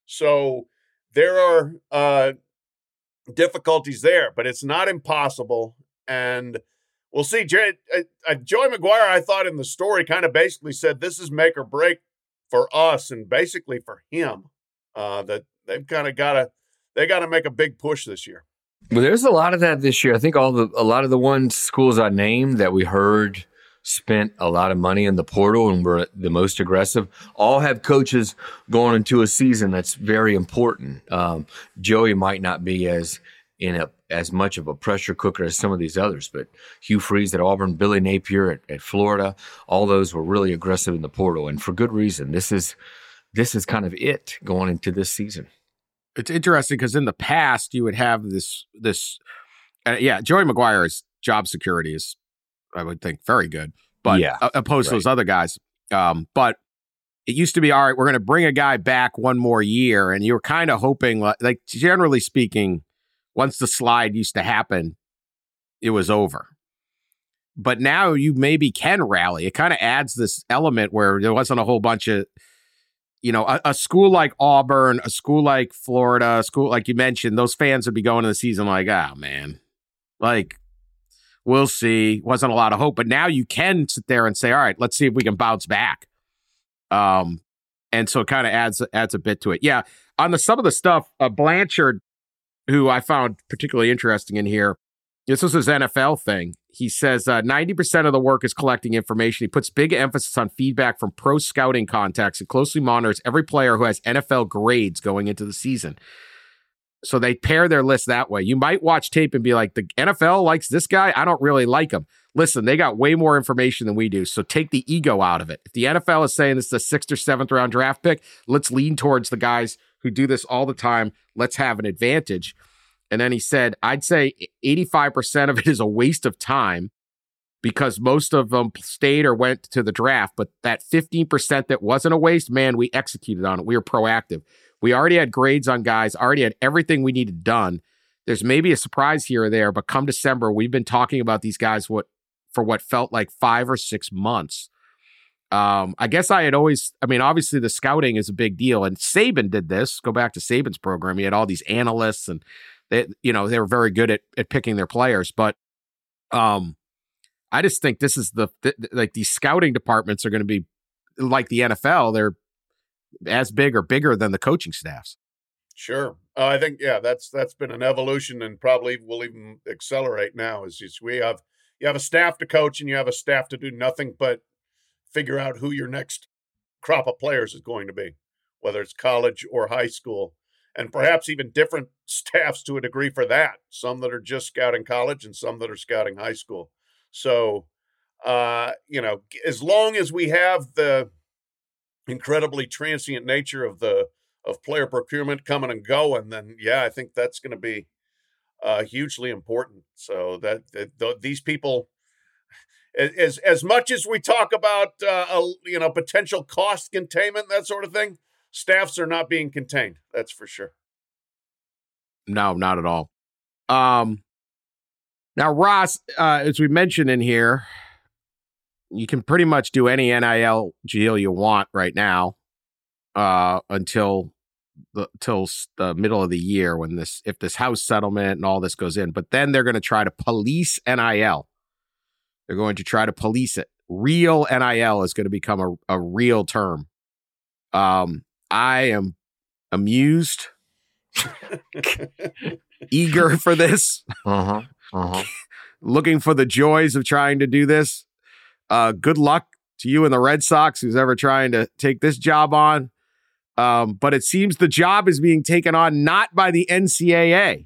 So there are uh, difficulties there, but it's not impossible. And we'll see. Joey, uh, Joey McGuire, I thought in the story kind of basically said this is make or break for us and basically for him, uh, that they've kind of got to, they got to make a big push this year. Well, there's a lot of that this year. I think all the, a lot of the ones schools I named that we heard spent a lot of money in the portal and were the most aggressive, all have coaches going into a season that's very important. Um, Joey might not be as in a as much of a pressure cooker as some of these others, but Hugh Freeze at Auburn, Billy Napier at, at Florida, all those were really aggressive in the portal, and for good reason. This is this is kind of it going into this season. It's interesting because in the past you would have this this, uh, yeah, Joey McGuire's job security is, I would think, very good, but yeah, uh, opposed right. to those other guys. Um, but it used to be, all right, we're going to bring a guy back one more year, and you were kind of hoping, like generally speaking, once the slide used to happen, it was over. But now you maybe can rally. It kind of adds this element where there wasn't a whole bunch of, you know, a, a school like Auburn, a school like Florida, a school like you mentioned, those fans would be going to the season like, oh, man, like, we'll see. Wasn't a lot of hope. But now you can sit there and say, all right, let's see if we can bounce back. Um, and so it kind of adds adds a bit to it. Yeah, on the some of the stuff, uh, Blanchard, who I found particularly interesting in here, this was his N F L thing. He says uh, ninety percent of the work is collecting information. He puts big emphasis on feedback from pro scouting contacts and closely monitors every player who has N F L grades going into the season. So they pair their list that way. You might watch tape and be like, the N F L likes this guy. I don't really like him. Listen, they got way more information than we do. So take the ego out of it. If the N F L is saying this is a sixth or seventh round draft pick, let's lean towards the guys who do this all the time. Let's have an advantage. And then he said, I'd say eighty-five percent of it is a waste of time because most of them stayed or went to the draft. But that fifteen percent that wasn't a waste, man, we executed on it. We were proactive. We already had grades on guys, already had everything we needed done. There's maybe a surprise here or there, but come December, we've been talking about these guys what for what felt like five or six months. Um, I guess I had always, I mean, obviously the scouting is a big deal. And Saban did this. Go back to Saban's program. He had all these analysts and they, you know, they were very good at, at picking their players. But um, I just think this is the, th- like these scouting departments are going to be like the N F L. They're as big or bigger than the coaching staffs. Sure. Uh, I think, yeah, that's that's been an evolution and probably will even accelerate now. Is just we have you have a staff to coach and you have a staff to do nothing but figure out who your next crop of players is going to be, whether it's college or high school, and perhaps even different staffs to a degree for that. Some that are just scouting college and some that are scouting high school. So, uh, you know, as long as we have the incredibly transient nature of the of player procurement coming and going, then yeah, I think that's going to be uh, hugely important. So that, that th- these people, as as much as we talk about uh, a, you know potential cost containment, that sort of thing, staffs are not being contained. That's for sure. No, not at all. Um, now, Ross, uh, as we mentioned in here, you can pretty much do any N I L deal you want right now uh, until the till the middle of the year when this if this house settlement and all this goes in. But then they're going to try to police N I L. They're going to try to police it. Real N I L is going to become a, a real term. Um, I am amused, eager for this, Uh-huh. Uh-huh. looking for the joys of trying to do this. Uh, good luck to you and the Red Sox, who's ever trying to take this job on. Um, but it seems the job is being taken on not by the N C double A.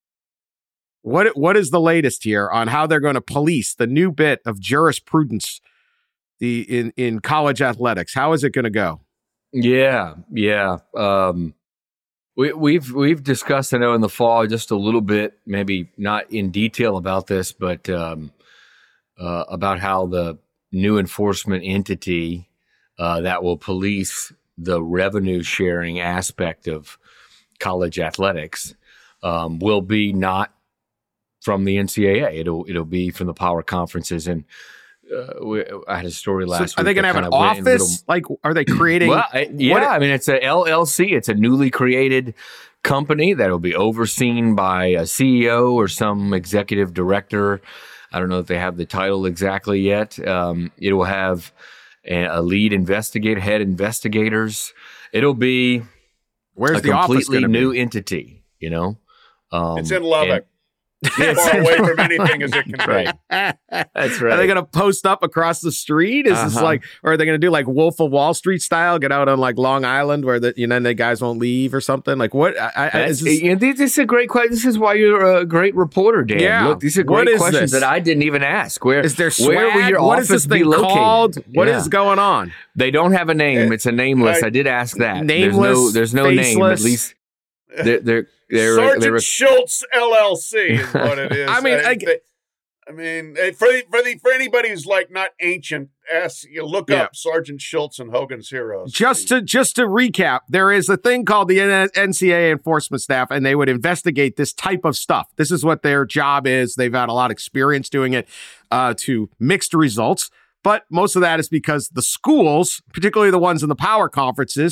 What what is the latest here on how they're going to police the new bit of jurisprudence the in, in college athletics? How is it going to go? Yeah, yeah. Um, we, we've we've discussed, I know, in the fall just a little bit, maybe not in detail about this, but um, uh, about how the new enforcement entity uh, that will police the revenue sharing aspect of college athletics um, will be not from the N C double A. It'll it'll be from the power conferences. And uh, we, I had a story last So week. are they going to have an office? Little, like, are they creating? Well, I, yeah, what, I mean, it's a L L C. It's a newly created company that will be overseen by a C E O or some executive director. I don't know if they have the title exactly yet. Um, it will have a, a lead investigator, head investigators. It'll be where's a the office completely gonna new be? entity, you know? Um, It's in Lubbock. and- As far away from anything as it can Right. be. That's Are right. they going to post up across the street? Is this Uh-huh. like, or are they going to do like Wolf of Wall Street style, get out on like Long Island where the you know the guys won't leave or something? Like what? I, I, That's, is this, and this is a great question. This is why you're a great reporter, Dan. Yeah. Look, these are What great is questions this? that I didn't even ask. Where is there where will swag? your What office is this be thing located? called? What is Yeah. going on? They don't have a name. It's a nameless. Right. I did ask that. Nameless, There's no, there's no name. At faceless. least they're they're they're, Sergeant they're Schultz L L C is what it is. I mean, I- they- I mean, eh, for for the for anybody who's like not ancient, ask you look Yeah. up Sergeant Schultz and Hogan's Heroes. Just to just to recap, there is a thing called the N C double A enforcement staff, and they would investigate this type of stuff. This is what their job is. They've had a lot of experience doing it uh, to mixed results, but most of that is because the schools, particularly the ones in the power conferences,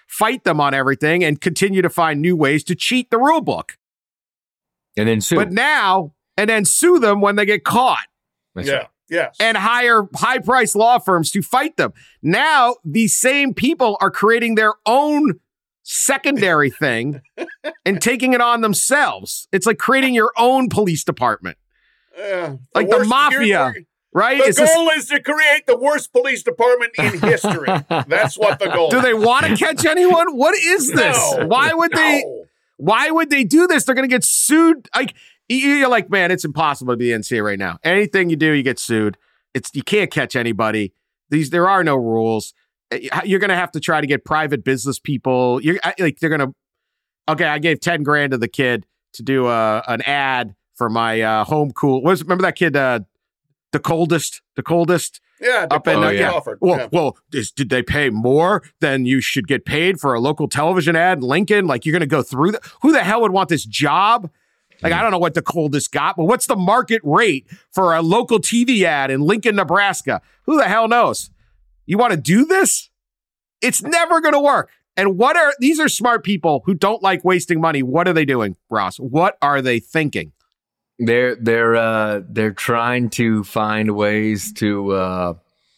fight them on everything, and continue to find new ways to cheat the rule book. And then sue. But now, and then sue them when they get caught. That's yeah. right. Yes. And hire high-priced law firms to fight them. Now, these same people are creating their own secondary thing and taking it on themselves. It's like creating your own police department. Yeah. The Like the worst- mafia, you're- right? The It's just- goal is to create the worst police department in history. That's what the goal do is. they want to catch anyone? What is this? No. Why would they? No. Why would they do this? They're going to get sued. Like you're like, man, it's impossible to be the N C A A right now. Anything you do, you get sued. It's you can't catch anybody. These there are no rules. You're going to have to try to get private business people. You're like they're going to. Okay, I gave ten grand to the kid to do a an ad for my uh, home cool. Was remember that kid? Uh, the coldest, the coldest. Yeah. Up in, uh, yeah. yeah. Offered. Well, yeah. well, is, did they pay more than you should get paid for a local television ad in Lincoln? Like you're going to go through that? Who the hell would want this job? Like, I don't know what the coldest got, but what's the market rate for a local T V ad in Lincoln, Nebraska? Who the hell knows? You want to do this? It's never going to work. And what are these are smart people who don't like wasting money. What are they doing, Ross? What are they thinking? They're they're uh, they're trying to find ways to uh,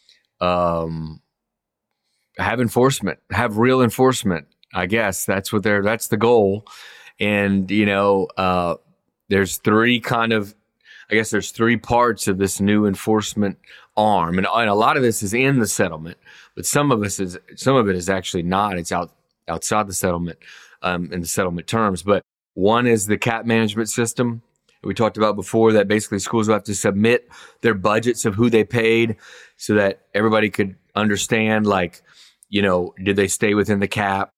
um, have enforcement, have real enforcement. I guess that's what they're that's the goal. And you know, uh, there's three kind of, I guess there's three parts of this new enforcement arm, and, and a lot of this is in the settlement, but some of us is some of it is actually not. It's out outside the settlement, um, in the settlement terms. But one is the cap management system. We talked about before that basically schools will have to submit their budgets of who they paid so that everybody could understand, like, you know, did they stay within the cap,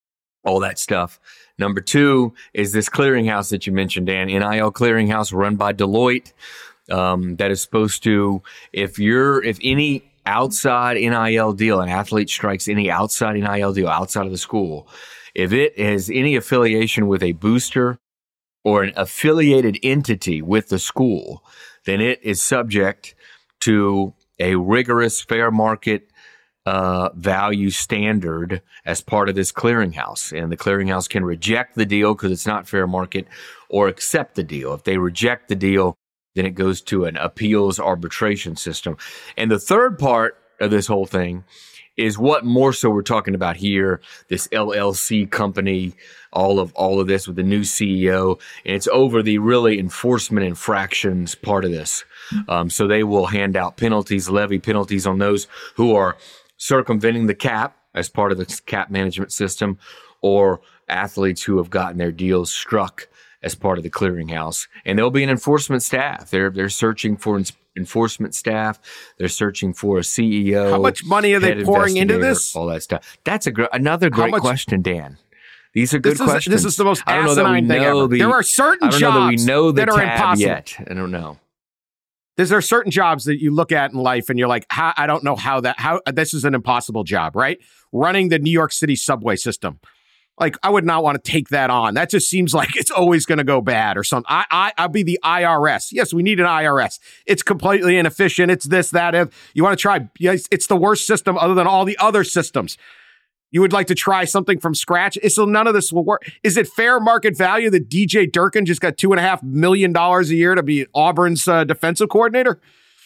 all that stuff. Number two is this clearinghouse that you mentioned, Dan, N I L clearinghouse run by Deloitte. Um, that is supposed to, if you're, if any outside N I L deal, an athlete strikes any outside N I L deal outside of the school, if it has any affiliation with a booster or an affiliated entity with the school, then it is subject to a rigorous fair market uh, value standard as part of this clearinghouse. And the clearinghouse can reject the deal because it's not fair market, or accept the deal. If they reject the deal, then it goes to an appeals arbitration system. And the third part of this whole thing is what more so we're talking about here, this L L C company, all of all of this with the new C E O, and it's over the really enforcement infractions part of this. Um, so they will hand out penalties, levy penalties on those who are circumventing the cap as part of the cap management system, or athletes who have gotten their deals struck as part of the clearinghouse. And there'll be an enforcement staff. They're they're searching for ins- enforcement staff. They're searching for a C E O. How much money are they head pouring into investigator, this? All that stuff. That's a gr- another great much- question, Dan. These are good This is, questions. this is the most I don't know that we asinine thing know ever. the, There are certain I don't jobs know that we know the that are tab impossible. yet. I don't know. There's there are certain jobs that you look at in life and you're like, how, I don't know how that, how this is an impossible job, right? Running the New York City subway system. Like, I would not want to take that on. That just seems like it's always going to go bad or something. I, I, I'll be the I R S. Yes, we need an I R S. It's completely inefficient. It's this, that. If you want to try, yes, it's the worst system other than all the other systems. You would like to try something from scratch? So none of this will work. Is it fair market value that D J Durkin just got two and a half million dollars a year to be Auburn's uh, defensive coordinator?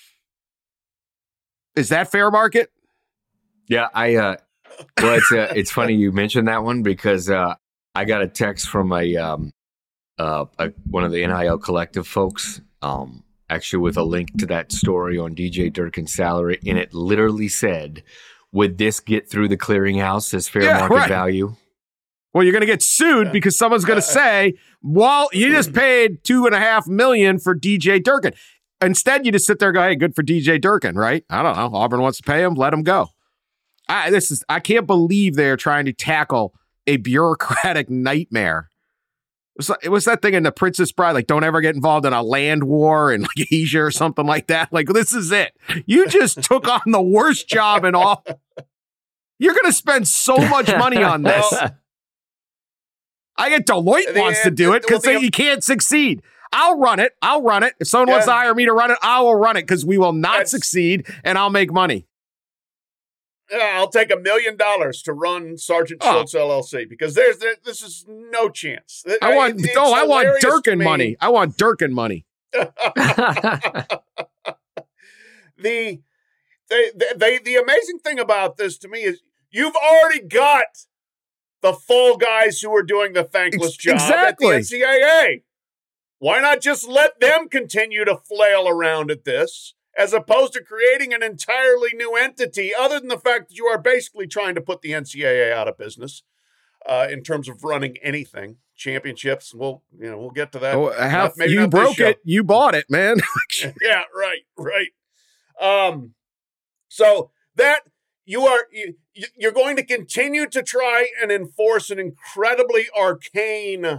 Is that fair market? Yeah, I. Uh, well, it's uh, it's funny you mentioned that one because uh, I got a text from a, um, uh, a one of the N I L collective folks, um, actually with a link to that story on D J Durkin's salary, and it literally said, "Would this get through the clearinghouse as fair Yeah, market right. value?" Well, you're going to get sued because someone's going to say, well, you just paid two and a half million for D J Durkin. Instead, you just sit there and go, hey, good for D J Durkin, right? I don't know. Auburn wants to pay him. Let him go. I, this is, I can't believe they're trying to tackle a bureaucratic nightmare. It was, it was that thing in The Princess Bride, like, don't ever get involved in a land war in like Asia or something like that. Like, this is it. You just took on the worst job in all. You're going to spend so much money on this. Well, I get Deloitte The- wants to do it because well, the- you can't succeed. I'll run it. I'll run it. If someone wants to Yeah. hire me to run it, I will run it because we will not That's- succeed and I'll make money. Yeah, I'll take a million dollars to run Sergeant Oh. Schultz L L C because there's there, this is no chance. I want It- it's oh, I want hilarious to Durkin me. money. I want Durkin money. the they, they, they the amazing thing about this to me is you've already got the fall guys who are doing the thankless Ex- job exactly. at the N C double A. Why not just let them continue to flail around at this as opposed to creating an entirely new entity, other than the fact that you are basically trying to put the N C double A out of business uh, in terms of running anything, championships. We'll, you know, we'll get to that. Oh, half, Not- maybe you not this broke show. it. You bought it, man. Yeah, right, right. Um, so that you are you, you're going to continue to try and enforce an incredibly arcane,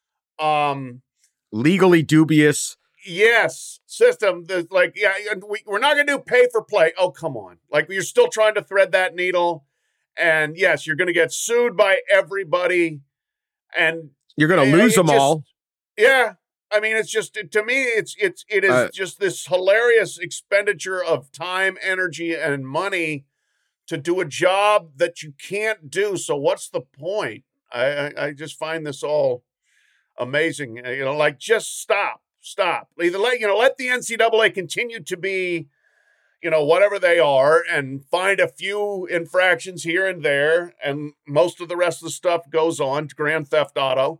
um, Legally dubious. yes, system. That's like, yeah, and we, we're not going to do pay for play. Oh, come on! Like you're still trying to thread that needle, and yes, you're going to get sued by everybody, and You're going I- to lose it them just- all. Yeah, I mean, it's just to me, it's it's it is Uh, just this hilarious expenditure of time, energy, and money to do a job that you can't do. So what's the point? I I, I just find this all amazing. Uh, You know, like just stop, stop. Either let you know let the N C double A continue to be, you know, whatever they are, and find a few infractions here and there, and most of the rest of the stuff goes on to Grand Theft Auto.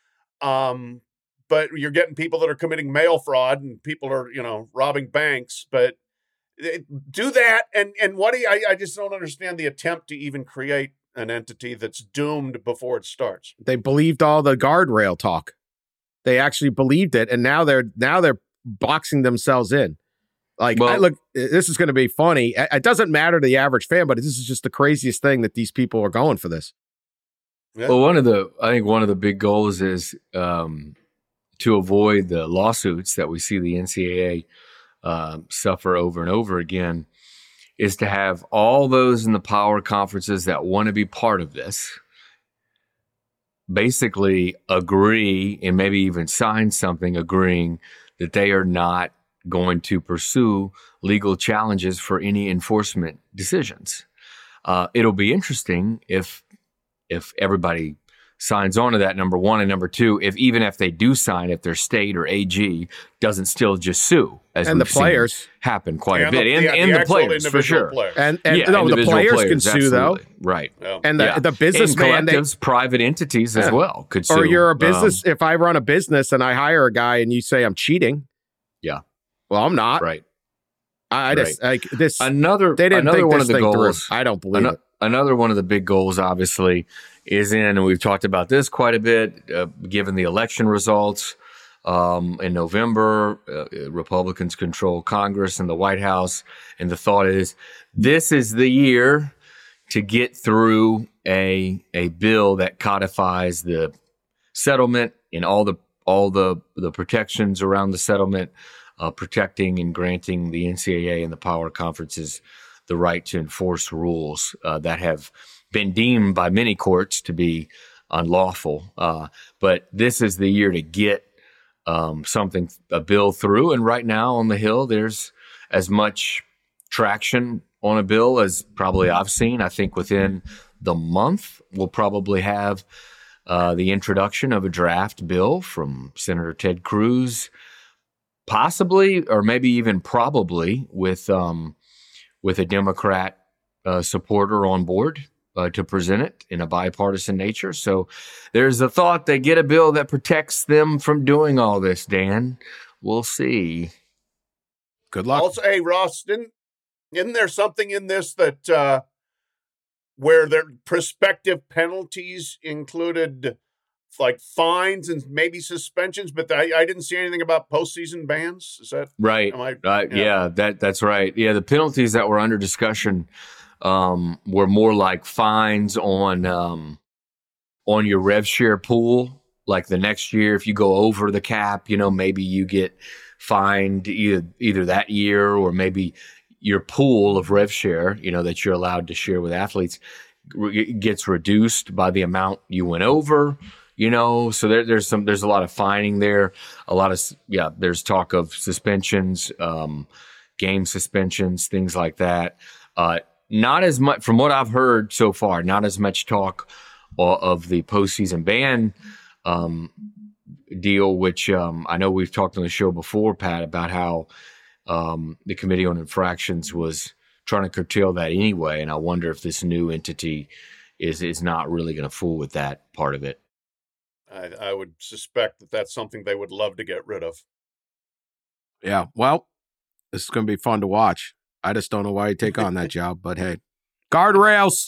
Um, but you're getting people that are committing mail fraud and people are, you know, robbing banks. But it- do that. And, and what do you, I, I just don't understand the attempt to even create an entity that's doomed before it starts. They believed all the guardrail talk. They actually believed it, and now they're now they're boxing themselves in. Like, Well- I look, this is going to be funny. It it doesn't matter to the average fan, but this is just the craziest thing that these people are going for this. Yeah. Well, one of the I think one of the big goals is um, to avoid the lawsuits that we see the N C double A uh, suffer over and over again, is to have all those in the power conferences that want to be part of this basically agree and maybe even sign something agreeing that they are not going to pursue legal challenges for any enforcement decisions. Uh, it'll be interesting if if everybody signs on to that, number one, and number two, if even if they do sign, if their state or A G doesn't still just sue, as And the we've seen players. happen quite a And bit, the- and, yeah, and the, actual players for individual sure. players. And and Yeah, no, the individual players, can players, sue though, absolutely. Right. Yeah. and the Yeah. the And businessman. They, collectives, private entities as Yeah. well could sue. or you're a Um, business. if I run a business and I hire a guy and you say I'm cheating, Yeah. well, I'm not. right. I, I just like this. Another, they didn't another think one this of the thing goals. through. I don't believe Ano- it. Another one of the big goals, obviously, is in, and we've talked about this quite a bit, uh, given the election results um, in November. Uh, Republicans control Congress and the White House, and the thought is this is the year to get through a a bill that codifies the settlement and all the all the the protections around the settlement, uh, protecting and granting the N C double A and the power conferences the right to enforce rules uh, that have been deemed by many courts to be unlawful. Uh, but this is the year to get um, something, a bill through. And right now on the Hill, there's as much traction on a bill as probably I've seen. I think within the month, we'll probably have uh, the introduction of a draft bill from Senator Ted Cruz, possibly, or maybe even probably with um, with a Democrat uh, supporter on board uh, to present it in a bipartisan nature. So there's a thought they get a bill that protects them from doing all this, Dan. We'll see. Good luck. Also, hey, Ross, didn't, isn't there something in this that uh, where their prospective penalties included like fines and maybe suspensions, but I, I didn't see anything about postseason bans? Is that Right. am I, Uh, yeah. yeah, that that's right. Yeah, the penalties that were under discussion um, were more like fines on um, on your rev share pool. Like the next year, if you go over the cap, you know, maybe you get fined either either that year, or maybe your pool of rev share, you know, that you're allowed to share with athletes, re- gets reduced by the amount you went over. You know, so there, there's some, there's a lot of fining there, a lot of, yeah, there's talk of suspensions, um, game suspensions, things like that. Uh, not as much from what I've heard so far. Not as much talk o- of the postseason ban um, deal, which um, I know we've talked on the show before, Pat, about how um, the Committee on Infractions was trying to curtail that anyway. And I wonder if this new entity is is not really going to fool with that part of it. I, I would suspect that that's something they would love to get rid of. Yeah, well, this is going to be fun to watch. I just don't know why you take on that job, but hey, guardrails.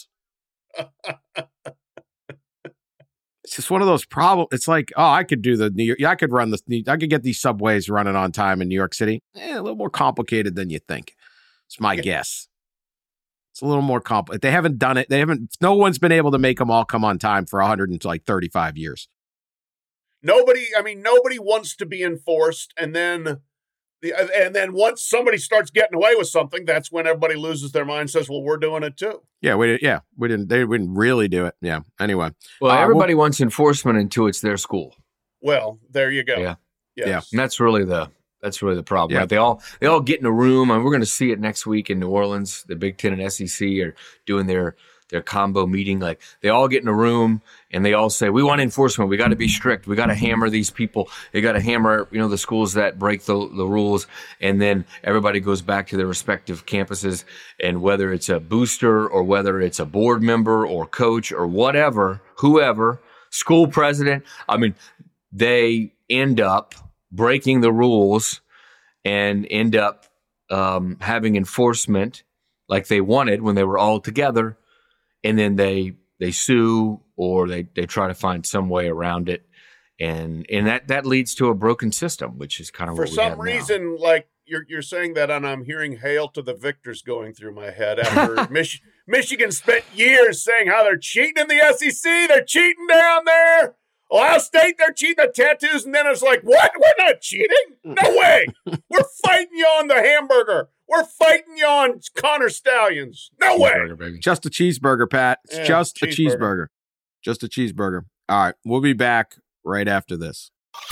It's just one of those problems. It's like, oh, I could do the New York. I could run the. I could get these subways running on time in New York City. Eh, a little more complicated than you think. It's my guess. It's a little more complicated. They haven't done it. They haven't. No one's been able to make them all come on time for one hundred thirty-five years. Nobody. I mean, nobody wants to be enforced, and then the and then once somebody starts getting away with something, that's when everybody loses their mind. And says, "Well, we're doing it too." Yeah, we yeah we didn't. They didn't really do it. Yeah. Anyway, Well, uh, everybody wants enforcement until it's their school. Well, there you go. Yeah. Yes. Yeah. And that's really the that's really the problem. Yeah. Right? They all they all get in a room, and we're going to see it next week in New Orleans. The Big Ten and S E C are doing their their combo meeting. Like they all get in a room and they all say, "We want enforcement. We got to be strict. We got to hammer these people. They got to hammer, you know, the schools that break the the rules." And then everybody goes back to their respective campuses, and whether it's a booster or whether it's a board member or coach or whatever, whoever, school president, I mean, they end up breaking the rules and end up um, having enforcement like they wanted when they were all together. And then they they sue or they, they try to find some way around it. And and that, that leads to a broken system, which is kind of For what we some have reason, like you're you're saying that, and I'm hearing "Hail to the Victors" going through my head. After Mich- Michigan spent years saying how they're cheating in the S E C, they're cheating down there. Ohio State, they're cheating the tattoos, and then it's like, what? We're not cheating? No way. We're fighting you on the hamburger. We're fighting you on Connor Stallions. No now. way. Cheeseburger, baby. just a cheeseburger, Pat. It's Yeah, just a cheeseburger. cheeseburger. Just a cheeseburger. All right, we'll be back right after this.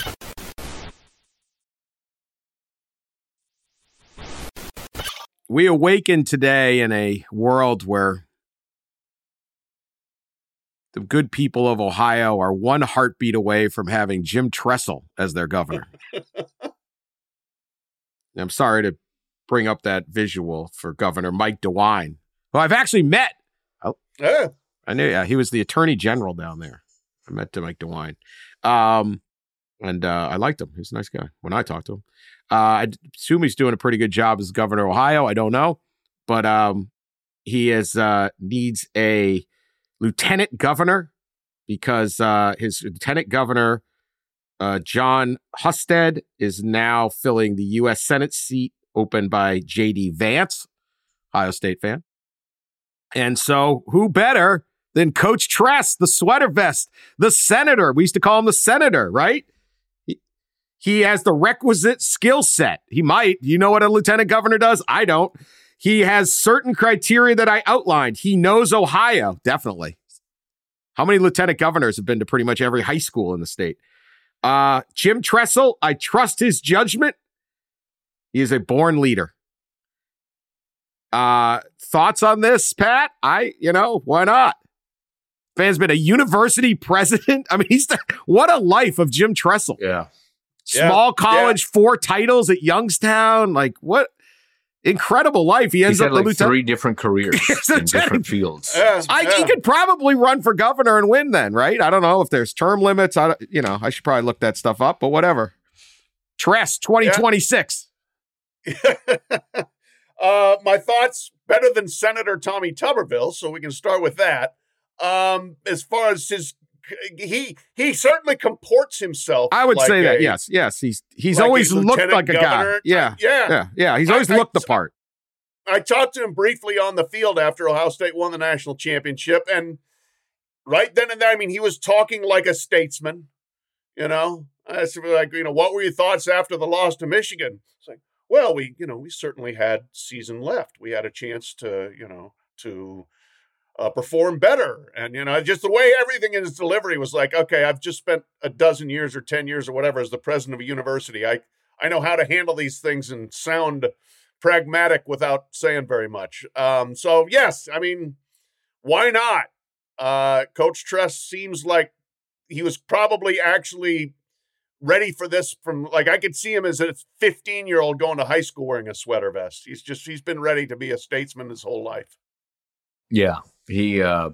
We awakened today in a world where the good people of Ohio are one heartbeat away from having Jim Tressel as their governor. I'm sorry to bring up that visual for Governor Mike DeWine, who I've actually met. Yeah. I knew yeah, he was the attorney general down there. I met Mike DeWine. Um, and uh, I liked him. He's a nice guy when I talked to him. Uh, I assume he's doing a pretty good job as governor of Ohio. I don't know. But um, he is uh, needs a lieutenant governor because uh, his lieutenant governor, uh, John Husted, is now filling the U S Senate seat opened by J D Vance, Ohio State fan. And so who better than Coach Tress, the sweater vest, the senator? We used to call him the senator, right? He, he has the requisite skill set. He might. You know what a lieutenant governor does? I don't. He has certain criteria that I outlined. He knows Ohio, definitely. How many lieutenant governors have been to pretty much every high school in the state? Uh, Jim Tressel, I trust his judgment. He is a born leader. Uh, thoughts on this, Pat? I, you know, why not? Man's been a university president. I mean, he's the, what a life of Jim Tressel. Yeah. Small Yeah, college, four titles at Youngstown. Like, what incredible life. He ends He's up had the like lieutenant. three different careers Yes, in that's different it. fields. Yeah, I, yeah. He could probably run for governor and win then, right? I don't know if there's term limits. I, don't- you know, I should probably look that stuff up, but whatever. Tress twenty twenty-six. uh, my thoughts, better than Senator Tommy Tuberville, so we can start with that. Um, as far as his, he he certainly comports himself. I would like say that, a- yes, yes. He's he's like always a looked lieutenant like a guy. governor. Yeah, Yeah. yeah, yeah. He's I- always I- looked the part. I talked to him briefly on the field after Ohio State won the national championship, and right then and there, I mean, he was talking like a statesman. You know, I said, like, you know, what were your thoughts after the loss to Michigan? It's like, well, we, you know, we certainly had season left. We had a chance to, you know, to uh, perform better, and you know, just the way everything in his delivery was like, okay, I've just spent a dozen years or ten years or whatever as the president of a university. I I know how to handle these things and sound pragmatic without saying very much. Um, so yes, I mean, why not? Uh, Coach Tress seems like he was probably actually ready for this from, like, I could see him as a fifteen year old going to high school wearing a sweater vest. He's just, he's been ready to be a statesman his whole life. Yeah. He, uh,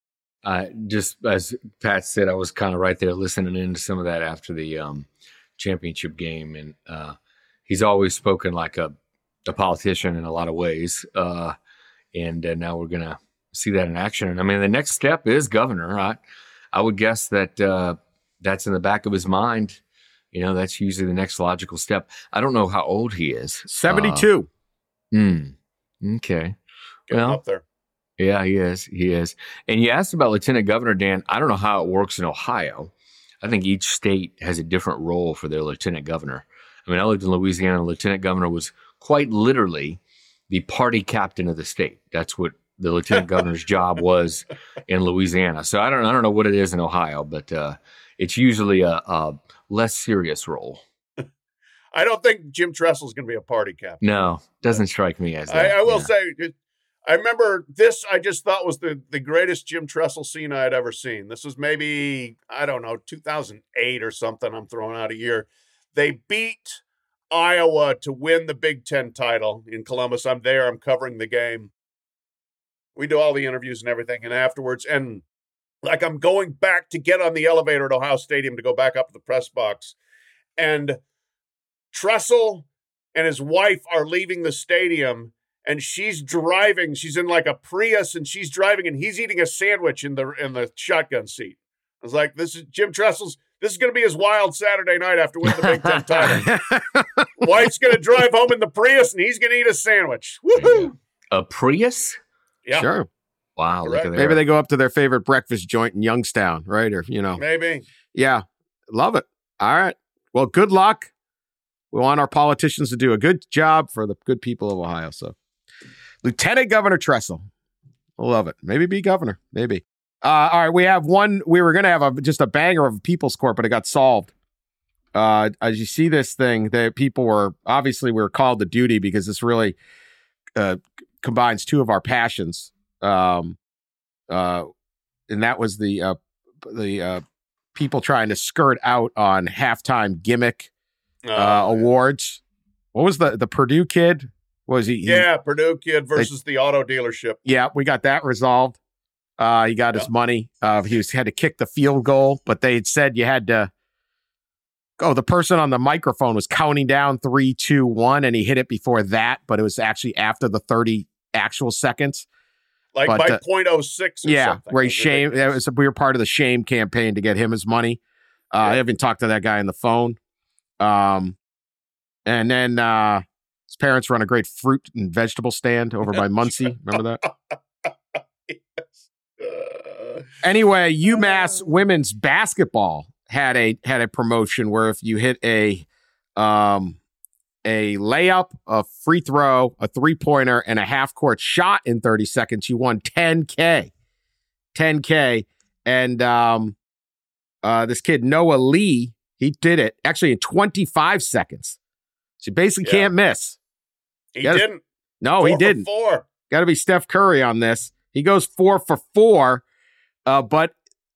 I just, as Pat said, I was kind of right there listening into some of that after the, um, championship game. And, uh, he's always spoken like a, a politician in a lot of ways. Uh, and uh, now we're going to see that in action. And I mean, the next step is governor. I, I would guess that, uh, that's in the back of his mind. You know, that's usually the next logical step. I don't know how old he is. seventy-two. Uh, mm, okay. Getting well, up there. Yeah, he is. He is. And you asked about Lieutenant Governor, Dan. I don't know how it works in Ohio. I think each state has a different role for their lieutenant governor. I mean, I lived in Louisiana. The lieutenant governor was quite literally the party captain of the state. That's what the lieutenant governor's job was in Louisiana. So I don't, I don't know what it is in Ohio, but uh, it's usually a, a less serious role. I don't think Jim Tressel's going to be a party captain. No, doesn't strike me as that. I, I will yeah. say, I remember this, I just thought was the, the greatest Jim Tressel scene I had ever seen. This was maybe, I don't know, two thousand eight or something. I'm throwing out a year. They beat Iowa to win the Big Ten title in Columbus. I'm there. I'm covering the game. We do all the interviews and everything. And afterwards, and like I'm going back to get on the elevator at Ohio Stadium to go back up to the press box. And Tressel and his wife are leaving the stadium, and she's driving. She's in like a Prius, and she's driving, and he's eating a sandwich in the in the shotgun seat. I was like, this is Jim Tressel's. This is going to be his wild Saturday night after winning the Big Ten title. Wife's going to drive home in the Prius, and he's going to eat a sandwich. Woohoo! A Prius? Yeah. Sure. Wow. Look Correct. at that. Maybe they go up to their favorite breakfast joint in Youngstown, right? Or, you know. Maybe. Yeah. Love it. All right. Well, good luck. We want our politicians to do a good job for the good people of Ohio. So, Lieutenant Governor Tressel. Love it. Maybe be governor. Maybe. Uh, all right. We have one. We were going to have a, just a banger of a People's Court, but it got solved. Uh, as you see this thing, that people were obviously we were called to duty because this really uh, combines two of our passions. Um, uh, and that was the uh, the uh, people trying to skirt out on halftime gimmick uh, Uh, awards. What was the the Purdue kid? What was he? he- Yeah, Purdue kid versus the auto dealership. yeah, we got that resolved. Uh, he got his Yep. money. Uh, he was, had to kick the field goal, but they had said you had to. Oh, the person on the microphone was counting down three, two, one, and he hit it before that, but it was actually after the thirty actual seconds. Like But, by uh, point oh six or Yeah, something. where he It was shame. That ridiculous. was we were part of the shame campaign to get him his money. Uh, I Yeah. haven't talked to that guy on the phone. Um, and then uh, his parents run a great fruit and vegetable stand over by Muncie. Remember that? Yes. Uh, Anyway, UMass women's basketball had a had a promotion where if you hit a um a layup, a free throw, a three pointer, and a half court shot in thirty seconds, you won ten K. ten K. And um uh this kid Noah Lee, he did it actually in twenty-five seconds. So you basically Yeah. can't miss. he Yes. didn't. No, Four he for didn't. Four. Got to be Steph Curry on this. He goes four for four, uh, but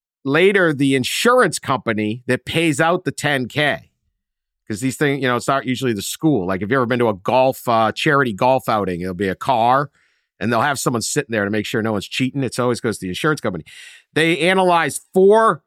later the insurance company that pays out the ten K, because these things, you know, it's not usually the school. Like if you've ever been to a golf uh, charity golf outing, it'll be a car, and they'll have someone sitting there to make sure no one's cheating. It's always goes to the insurance company. They analyze four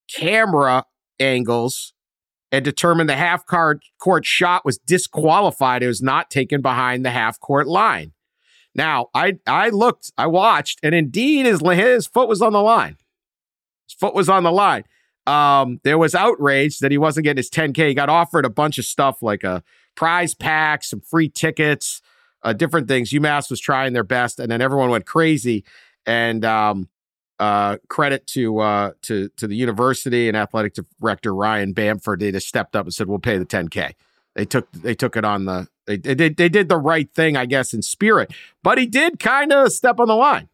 camera angles and determined the half court court shot was disqualified. It was not taken behind the half court line. Now, I I looked, I watched, and indeed his, his foot was on the line. His foot was on the line. Um, there was outrage that he wasn't getting his ten K. He got offered a bunch of stuff like a prize pack, some free tickets, uh, different things. UMass was trying their best, and then everyone went crazy. And um, uh, credit to uh, to to the university and athletic director Ryan Bamford. They just stepped up and said, "We'll pay the ten K." They took they took it on the they, they did they did the right thing, I guess, in spirit. But he did kind of step on the line.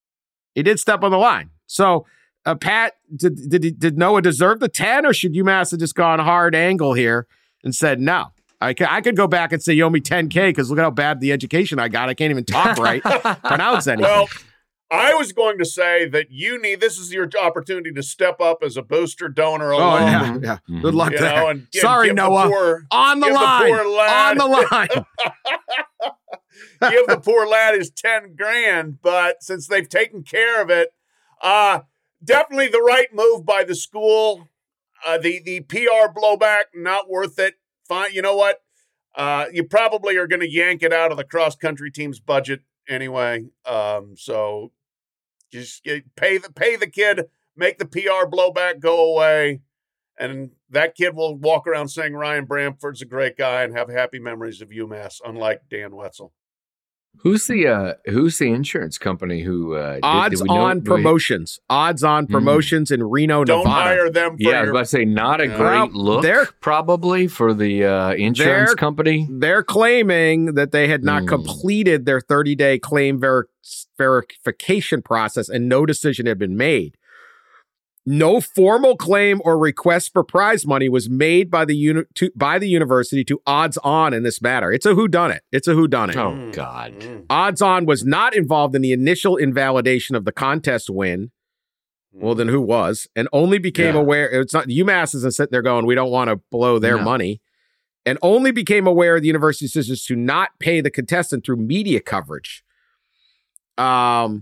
He did step on the line. So, uh, Pat, did did he, did Noah deserve the ten, or should UMass have just gone hard angle here and said no? I, ca- I could go back and say you owe me ten K because look at how bad the education I got. I can't even talk right, pronounce anything. Well, I was going to say that you need, this is your opportunity to step up as a booster donor oh, alone. yeah, Mhm. yeah. Mhm. Good luck You there. know, and give- Sorry, give the Noah. poor- on the give the line. poor lad- On the line. give the poor lad his ten grand, but since they've taken care of it, uh, definitely the right move by the school. Uh, the, the P R blowback, not worth it. Fine. You know what? Uh, you probably are going to yank it out of the cross-country team's budget anyway. Um, so just get, pay the pay the kid, make the P R blowback go away, and that kid will walk around saying Ryan Bramford's a great guy and have happy memories of UMass, unlike Dan Wetzel. Who's the uh, Who's the insurance company who uh, did, Odds did we know- on do we- promotions. Odds on Hmm. promotions in Reno, Don't Nevada. hire them for Yeah, I was your about to say not a Yeah. great Well, look. they're- probably for the uh, insurance They're- company. They're claiming that they had not Hmm. completed their thirty-day claim ver- verification process and no decision had been made. No formal claim or request for prize money was made by the uni- to, by the university to Odds On in this matter. It's a whodunit. It's a whodunit. Oh Mm. God. Mm. Odds On was not involved in the initial invalidation of the contest win. Well, then who was? And only became Yeah. aware. It's not UMass isn't sitting there going, we don't want to blow their No. money. And only became aware of the university's decisions to not pay the contestant through media coverage. Um.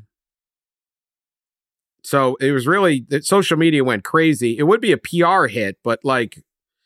So it was really, social media went crazy. It would be a P R hit, but like,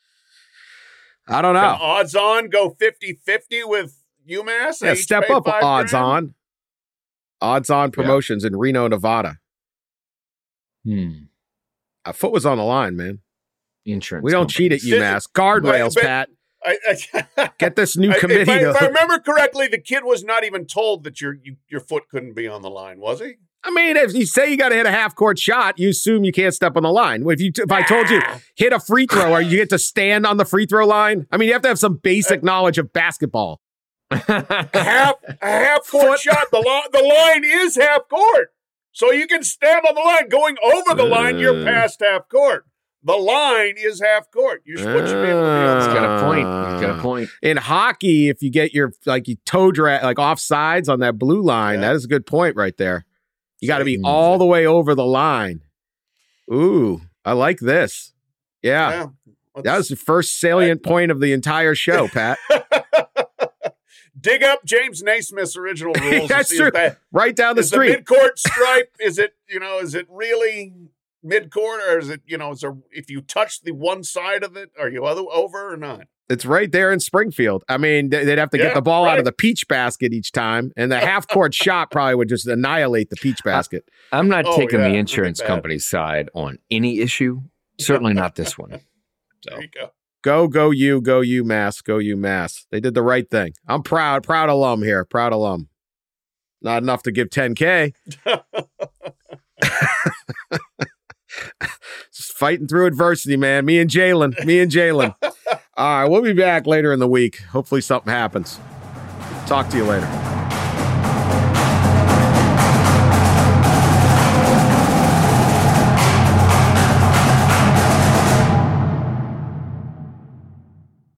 I don't know. Can Odds On go fifty-fifty with UMass? They Yeah, each step pay up five Odds grand? On. Odds On promotions in Reno, Nevada. Hmm. A foot was on the line, man. Insurance. We don't cheat at companies. UMass. Guardrails, But- but- Pat. I, I, Get this new I- committee. If I, to, if I remember correctly, the kid was not even told that your you, your foot couldn't be on the line, was he? I mean, if you say you got to hit a half court shot, you assume you can't step on the line. If you, if I told you hit a free throw, or you get to stand on the free throw line, I mean, you have to have some basic knowledge of basketball. A half a half court Foot- shot. The line the line is half court, so you can stand on the line. Going over the line, you're Uh. past half court. The line is half court. Your foot should be able to be on He's the got line. a point. He's got a point. In hockey, if you get your like you toe drag like offsides on that blue line, Yeah. that is a good point right there. You got to be Mm. all the way over the line. Ooh, I like this. Yeah, Yeah. that was the first salient point of the entire show, Pat. Dig up James Naismith's original rules. and That's see true. If that, Right down the is the street. mid-court stripe, is it, you know, is it really mid-court, or is it, you know, is there, if you touch the one side of it, are you other, over or not? It's right there in Springfield. I mean, they- they'd have to Yeah, get the ball out right. of the peach basket each time, and the half court shot probably would just annihilate the peach basket. I'm not Oh, taking yeah, the look insurance at that. company's side on any issue. Certainly not this one. So There you go. Go, go, you, go, you, Mass, go, you, Mass. They did the right thing. I'm proud, proud alum here, proud alum. Not enough to give ten K. Just fighting through adversity, man. Me and Jalen, me and Jalen. All right, we'll be back later in the week. Hopefully something happens. Talk to you later.